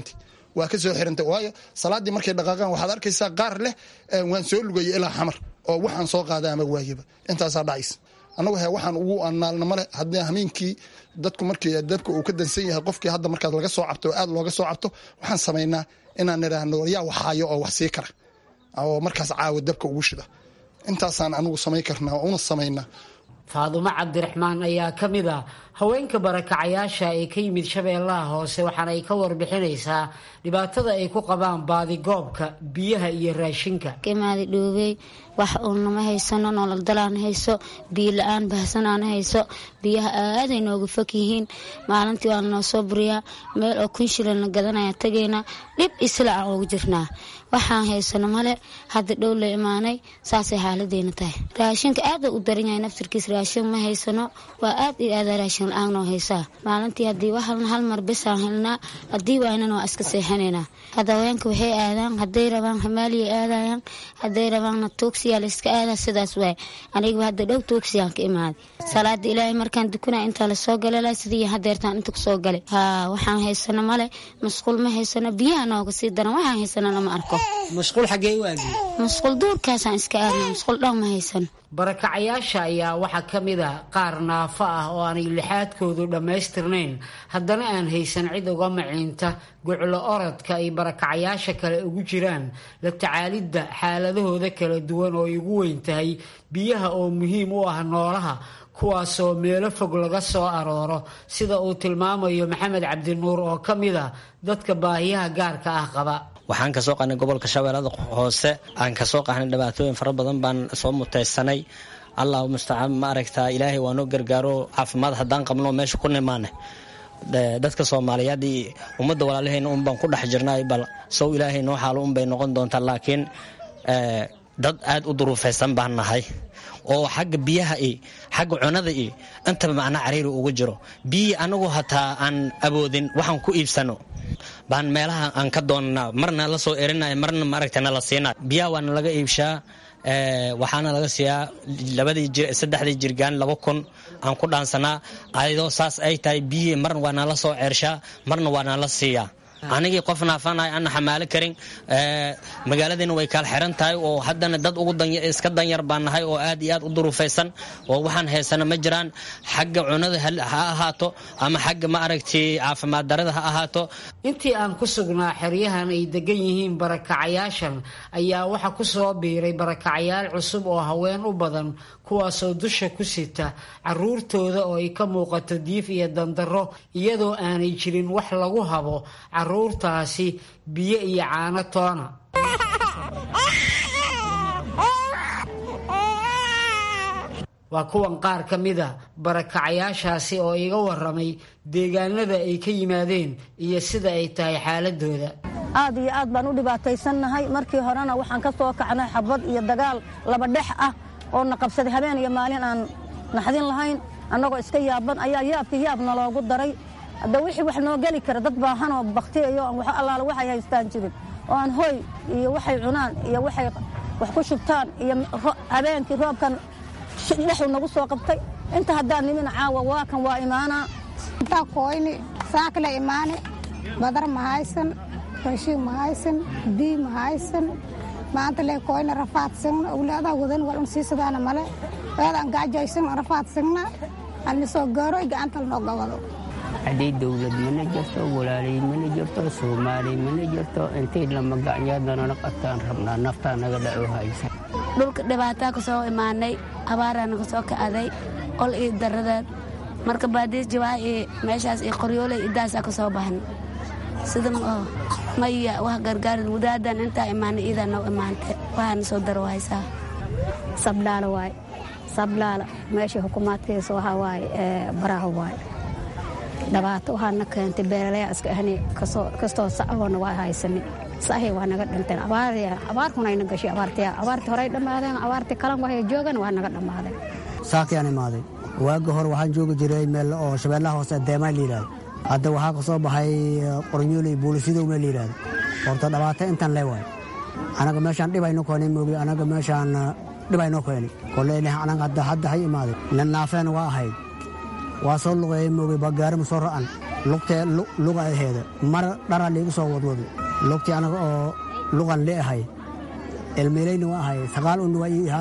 soo xirantay waayo salaadii markay dhaqaaqaan waxaad arkaysaa qaar leh waan soo lugaya ilaa xamar oo waxaan soo qaada ama waayaba intaasaa dhacaysa annagu waxaan ugu annaalna male haddii hameenkii dadku markii dabka uu ka dansan yahay qofkii hadda markaad laga soo cabto oo aad looga soo cabto waxaan samaynaa inaan nidhaahno yaa waxaayo oo wax sii kara oo markaas caawa dabka ugu shida intaasaan anigu samayn karnaa una samaynaa faadumo cabdiraxmaan ayaa ka mid ah haweenka barakacayaasha ee ka yimid shabeellaha hoose waxaana ay ka warbixinaysaa dhibaatada ay ku qabaan baadigoobka biyaha iyo raashinka kamaadi dhoobey wax uunama haysano nolol dalaan hayso biyo la-aan bahsan aan hayso biyaha aaday nooga fog yihiin maalintii waa lanoo soo buriyaa meel oo kunshilana gadanaya tagaynaa dhib isla aan ugu jirnaa waxaan haysano male hadda dhow la imaanay saasay xaaladeena tahay raashinka aada u daran yahay naftirkiis raashin ma haysano waa aad iyo aada raashin la-aan noo haysaa maalintii haddii hal mar besaan helnaa haddii waaynan waa iska seexanaynaa hadda haweenka waxay aadaan hadday rabaan hamaaliya aadayaan hadday rabaanna toogsiyaa la iska aadaa sidaas waay anigaba hadda dhow toogsiyaan ka imaaday salaada ilaahay markaan dukanaa intaa lasoo galala sidii hadeertaan inta kusoo galay waxaan haysano male masquul ma haysano biyaha nooga sii daran waxaan haysanana ma arko masquul xaggee u aadi masquul duurkaasaan iska aadna masquul dhan ma haysano barakacayaasha ayaa waxaa ka mid a qaar naafo ah oo aanay lixaadkoodu dhammaystirnayn haddana aan haysan cid uga maciinta goclo orodka ay barakacayaasha kale ugu jiraan la tacaalidda xaaladahooda kala duwan oo ay ugu weyn tahay biyaha oo muhiim u ah noolaha kuwaasoo meelo fog laga soo arooro sida uu tilmaamayo maxamed cabdinuur oo ka mid a dadka baahiyaha gaarka ah qaba waxaan kasoo qahnay gobolka shabeellada hoose aan kasoo qahnay dhibaatooyin fara badan baan soo mutaysanay allahu mustacaan ma aragtaa ilaahay waa noo gargaaro caafimaad haddaan qabno meesha ku nimaane dadka soomaaliyeed iyo ummadda walaalahayna un baan ku dhex jirnay bal sow ilaahay noo xaalo un bay noqon doontaa laakiin dad aad u duruufaysan baan nahay oo xagga biyaha iyo xagga cunada iyo intaba macnaa cariiri ugu jiro biyii anagu hataa aan awoodin waxaan ku iibsano baan meelaha aan ka doonanaa marna la soo erinaya marna maaragta nala siinaa biyaha waana laga iibshaa waxaana laga siiyaa saddexdii jirgaan 2,000 aan ku dhaansanaa ayadoo saas ay tahay biyihii marna waa nala soo ceershaa marna waa nala siiyaa anigii qof naafanahay aan xamaalo karin magaaladiina way kala xiran tahay oo haddana dad iska danyar baan nahay oo aad iyo aad u duruufaysan oo waxaan haysana ma jiraan xagga cunada ha ahaato ama xagga ma aragtay caafimaad darada ha ahaato. intii aan ku sugnaa xeryahan ay degan yihiin barakacayaashan ayaa waxa ku soo biiray barakacayaal cusub oo haween u badan kuwaasoo dusha ku sita caruurtooda oo ay ka muuqato diif iyo dandaro iyadoo aanay jirin wax lagu habo caruurtaasi biyo iyo caano toona. waa kuwan qaar ka mida barakacayaashaasi oo iga waramay deegaanada ay ka yimaadeen iyo sida ay tahay xaaladooda. aad iyo aad baan u dhibaataysannahay. markii horena waxaan ka soo kacnay xabad iyo dagaal laba dhex ah oo na qabsaday habeen iyo maalin aan naxdin lahayn annagoo iska yaaban ayaa yaabkii yaabna loogu daray. hadda wixii wax noo geli kara dad baahan oo baktiyayo aan wax allaala waxay haystaan jirin oo aan hoy iyo waxay cunaan iyo waxay wax ku shubtaan iyo habeenkii roobkan dhexu nagu soo qabtay. inta haddaan nimina caawa waa kan waa imaanaa intaa kooyni saakla imaane badar ma haysan raashin ma haysan bii ma haysan maanta lee kooyna rafaadsan awlaadaha wadan waa un siisadaana male eedaan gaajaysan rafaadsanna aan soo gaaro gacanta noo gabado. haddii dawlad mana jirto walaalay mana jirto Soomaali mana jirto intay lama gacyaadana qabtaan rabnaa nafta naga dhaco haysa. dhulka dhibaato ka soo imaanay abaarana ka soo kacday ol iyo daradeed marka baadis jawaa'i meeshaas ee qoryoolay idaas ka soo baxan sida maya wax gargaar wadaadan inta imaanay idana imaantay waxaan soo darwaysa sablaala meesha hukuumadkeeso waxa waay baraha waay dhibaato waxaana keentay beeralay iska ahni kastoo sacoona waa haysanay sahay waa naga dhinteen abaarkuna ayna gashay abaartii horey dhammaadeen abaartii kalan waxay joogaan waa naga dhammaadeen. saakiyaan imaaday waaga hore waxaan joogi jiray meel oo shabeellaha hoose deemaan la yidhaahdo hadda waxaa ka soo baxay qornyooley buulisidow meel la yidhaahdo horta dhibaato intaan lee waay anaga meeshaan dhib aynoo keenay moogi anaga meeshaan dhib aynoo keenay koleyna anaga hadda hay imaaday nin naafeena waa ahayd waa soo luqeeyey moogi bagaari ma soo ra'an lugtee luga aheeda mar dharaa liigu soo wadwado lugtii anaga oo lugan le ahay ilmeelayna waa ahay sagaal un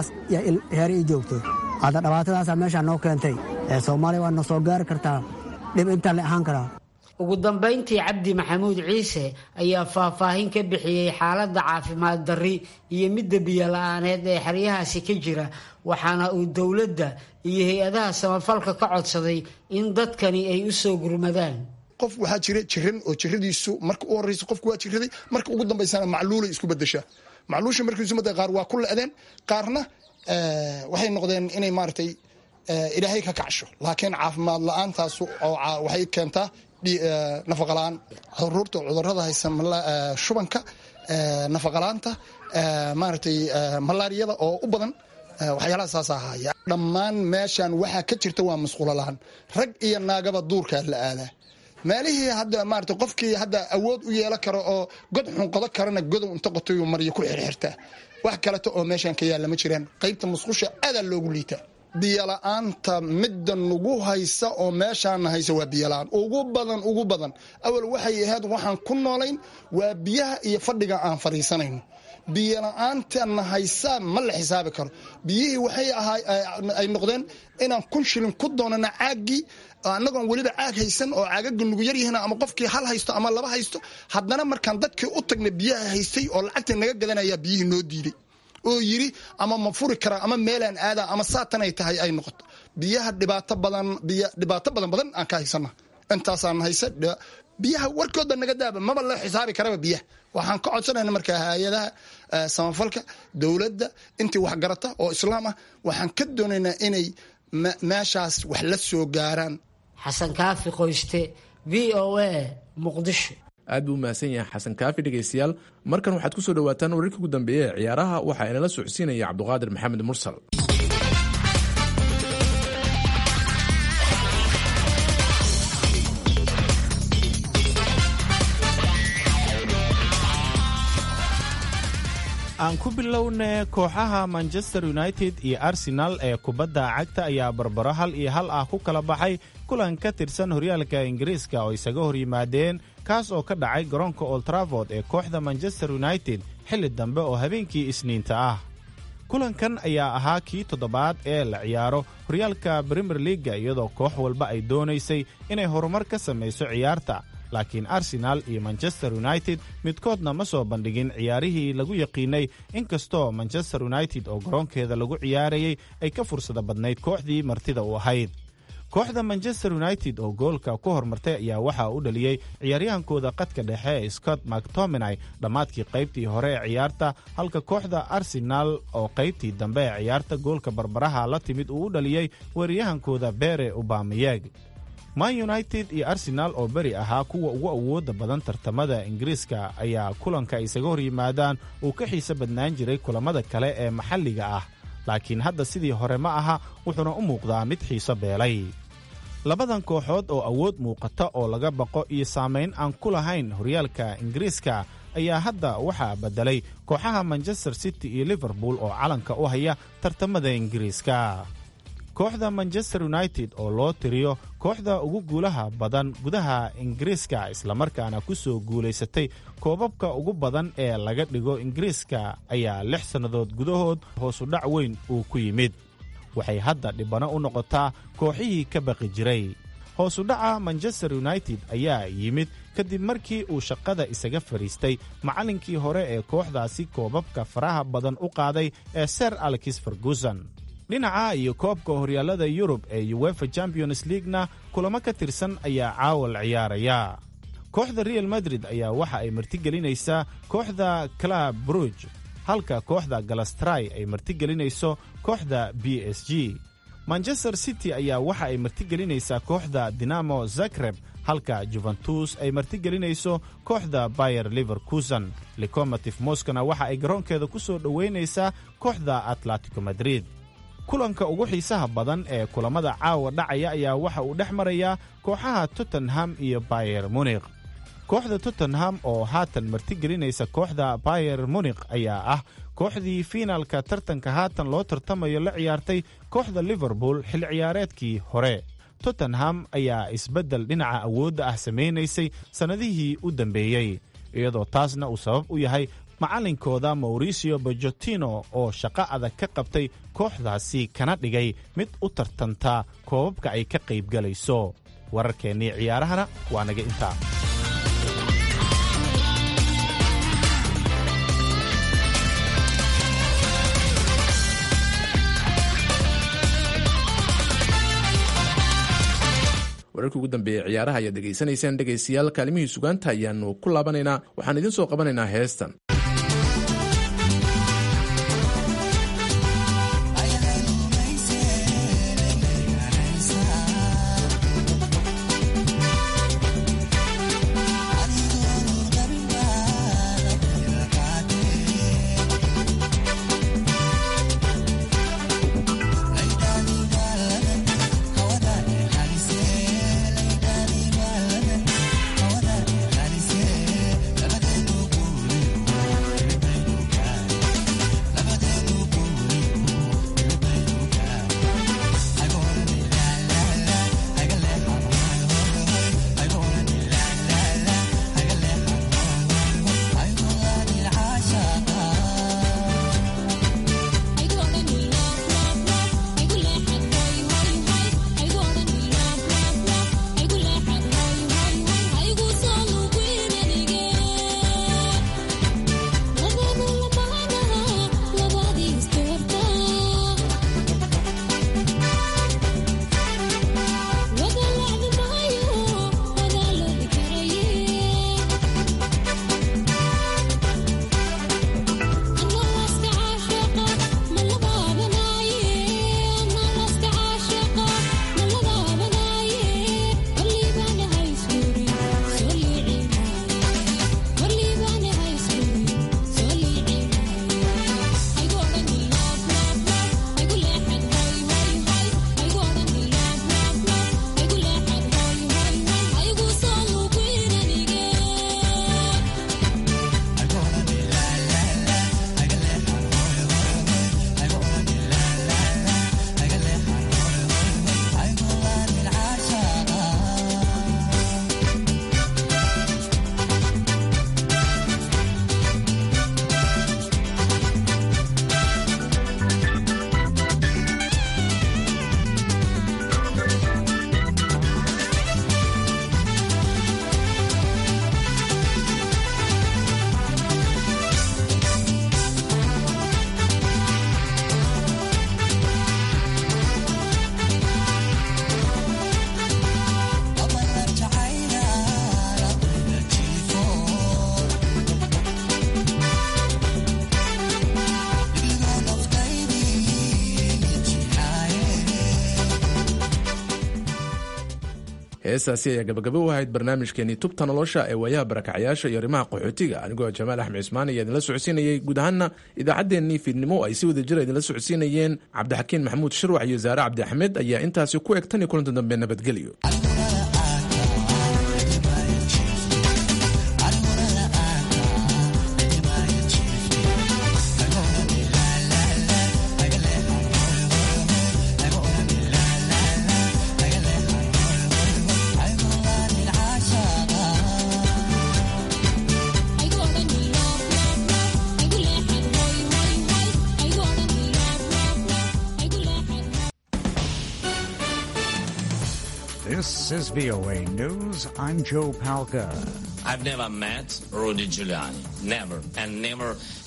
heer ii joogto hadda dhibaatadaasaa meeshaa noo keentay ee soomaaliya waa noo soo gaari kartaa dhib intaan le ahaan karaa. ugu dambayntii cabdi maxamuud ciise ayaa faahfaahin ka bixiyey xaaladda caafimaad darri iyo midda biyola'aaneed ee xeryahaasi ka jira waxaana uu dowladda iyo hay-adaha samafalka ka codsaday in dadkani ay u soo gurmadaan. qof waxaa jira jiran oo jiradiisu marka u horeysa qofku waa jiraday marka ugu dambaysana macluulay isku bedeshaa. macluusha markiisu mada qaar waa ku le'deen qaarna waxay noqdeen inay maaragtay ilaahay ka kacsho laakiin caafimaad la'aantaas waxay keentaa nafaqala'aan caruurta cudurrada haysa shubanka nafaqala'aanta maaragtay malaariyada oo u badan waxyaalaha saas ahaya. dhammaan meeshan waxaa ka jirta waa masquulo la'aan rag iyo naagaba duurkaa la aadaa meelihii hadda maarata qofkii hadda awood u yeelan karo oo god xun qodo karana godow inta qotoyu maryo ku xirxirtaa wax kaleto oo meeshan ka yaalla ma jiraan. qaybta musqusha adaa loogu liitaa. biyola'aanta midda nagu haysa oo meeshaana haysa waa biyola'aan ugu badan awal waxay ahayd waxaan ku noolayn waa biyaha iyo fadhiga aan fadhiisanayno. biyola'aantana haysaa ma la xisaabi karo. biyihii waxay ay noqdeen inaan 1 shilin ku doonana caaggii annagoon weliba caag haysan oo caagaga nugu yar yihiin ama qofkii hal haysto ama laba haysto haddana markaan dadkii u tagnay biyaha haystay oo lacagta naga gadanaya biyihii noo diiday oo yiri ama ma furi karaa ama meelaan aadaa ama saatan ay tahay ay noqoto. biyaha dhibaato badan aan ka haysana intaasaan haysa biyaha warkooda naga daaba maba la xisaabi karaba biyaha. waxaan ka codsanayna markaa hay-adaha samafalka dowladda intii wax garata oo islaam ah waxaan ka doonaynaa inay meeshaas wax la soo gaaraan. xasan kaafi qoyste VOA muqdisho. aad buu mahadsan yahay xasan kaafi. dhegaystayaal markan waxaad ku soo dhawaataan wararka ugu dambeeya ee ciyaaraha waxaa inala socodsiinaya cabduqaadir maxamed mursal. aan ku bilowne kooxaha Manchester United iyo Arsenal ee kubadda cagta ayaa barbaro 1-1 ku kala baxay kulan ka tirsan horyaalka Ingiriiska oo isaga hor yimaadeen kaas oo ka dhacay garoonka Old Trafford ee kooxda Manchester United xilli dambe oo habeenkii Isniinta ah. kulankan ayaa ahaa kii toddobaad ee la ciyaaro horyaalka Premier League iyadoo koox walba ay doonaysay inay horumar ka samayso ciyaarta, laakiin Arsenal iyo Manchester United midkoodna ma soo bandhigin ciyaarihii lagu yaqiinay, inkastoo Manchester United oo garoonkeeda lagu ciyaarayay ay ka fursada badnayd kooxdii martida u ahayd. kooxda Manchester United oo goolka ku hormartay ayaa waxaa u dhaliyey ciyaaryahankooda qadka dhexe Scott McTominay dhammaadkii qaybtii hore ee ciyaarta, halka kooxda Arsenal oo qaybtii dambe ee ciyaarta goolka barbaraha la timid uu u dhaliyey weeraryahankooda Pierre Aubameyang. Man United iyo Arsenal oo beri ahaa kuwa ugu awooda badan tartamada Ingiriiska ayaa kulanka isaga hor yimaadaan uu ka xiiso badnaan jiray kulamada kale ee maxalliga ah, laakiin hadda sidii hore ma aha, wuxuuna u muuqdaa mid xiiso beelay. labadan kooxood oo awood muuqata oo laga baqo iyo saamayn aan ku lahayn horyaalka Ingiriiska ayaa hadda waxaa beddelay kooxaha Manchester City iyo Liverpool oo calanka u haya tartamada Ingiriiska. kooxda Manchester United oo loo tiriyo kooxda ugu guulaha badan gudaha Ingiriiska islamarkaana ku soo guulaysatay koobabka ugu badan ee laga dhigo Ingiriiska ayaa 6 sannadood gudahood hoos u dhac weyn uu ku yimid. waxay hadda dhibano u noqotaa kooxihii ka baqi jiray. hoos u dhaca Manchester United ayaa yimid kadib markii uu shaqada isaga fariistay macallinkii hore ee kooxdaasi koobabka faraha badan u qaaday ee Sir Alex Ferguson. dhinaca iyo koobka horyaalada Yurub ee UEFA Champions League-na kulamo ka tirsan ayaa caawal ciyaaraya. kooxda Real Madrid ayaa waxa ay martigelinaysaa kooxda Club Brugge, halka kooxda Galatasaray ay martigelinayso kooxda PSG. Manchester City ayaa waxa ay martigelinaysaa kooxda Dinamo Zagreb, halka Juventus ay martigelinayso kooxda Bayer Leverkusen. Lokomotiv Moscowna waxa ay garoonkeeda ku soo dhoweynaysaa kooxda Atletico Madrid. kulanka ugu xiisaha badan ee kulamada caawa dhacaya ayaa waxa uu dhex marayaa kooxaha Tottenham iyo Bayern Munich. kooxda Tottenham oo haatan martigelinaysa kooxda Bayern Munich ayaa ah kooxdii fiinaalka tartanka haatan loo tartamayo la ciyaartay kooxda Liverpool xil ciyaareedkii hore. Tottenham ayaa isbeddel dhinaca awoodda ah samaynaysay sannadihii u dambeeyey, iyadoo taasna uu sabab u yahay macallinkooda Mauricio Pochettino oo shaqo adag ka qabtay kooxdaasi kana dhigay mid u tartanta koobabka ay ka qaybgalayso. wararkeennii ciyaarahana waa naga intaa. wararkii ugu dambeeyey ciyaaraha ayaad dhegaysanaysaan. dhegaystayaal, kaalimihii sugaanta ayaannu ku laabanaynaa. waxaan idiin soo qabanaynaa heestan. heestaasi ayaa gabagabo u ahayd barnaamijkeenii tubta nolosha ee waayaha barakacyaasha iyo arrimaha qaxootiga. anigoo jamaal axmed cismaan ayaa idinla socodsiinayay. guud ahaanna idaacaddeenii fiidnimo ay si wada jira idinla socodsiinayeen cabdixakiin maxamuud shirwax iyo zaare cabdi axmed ayaa intaasi ku eg tan iyo kulanta dambe. nabadgelyo. This is VOA News. I'm Joe Palca. I've never met Rudy Giuliani. Never. And never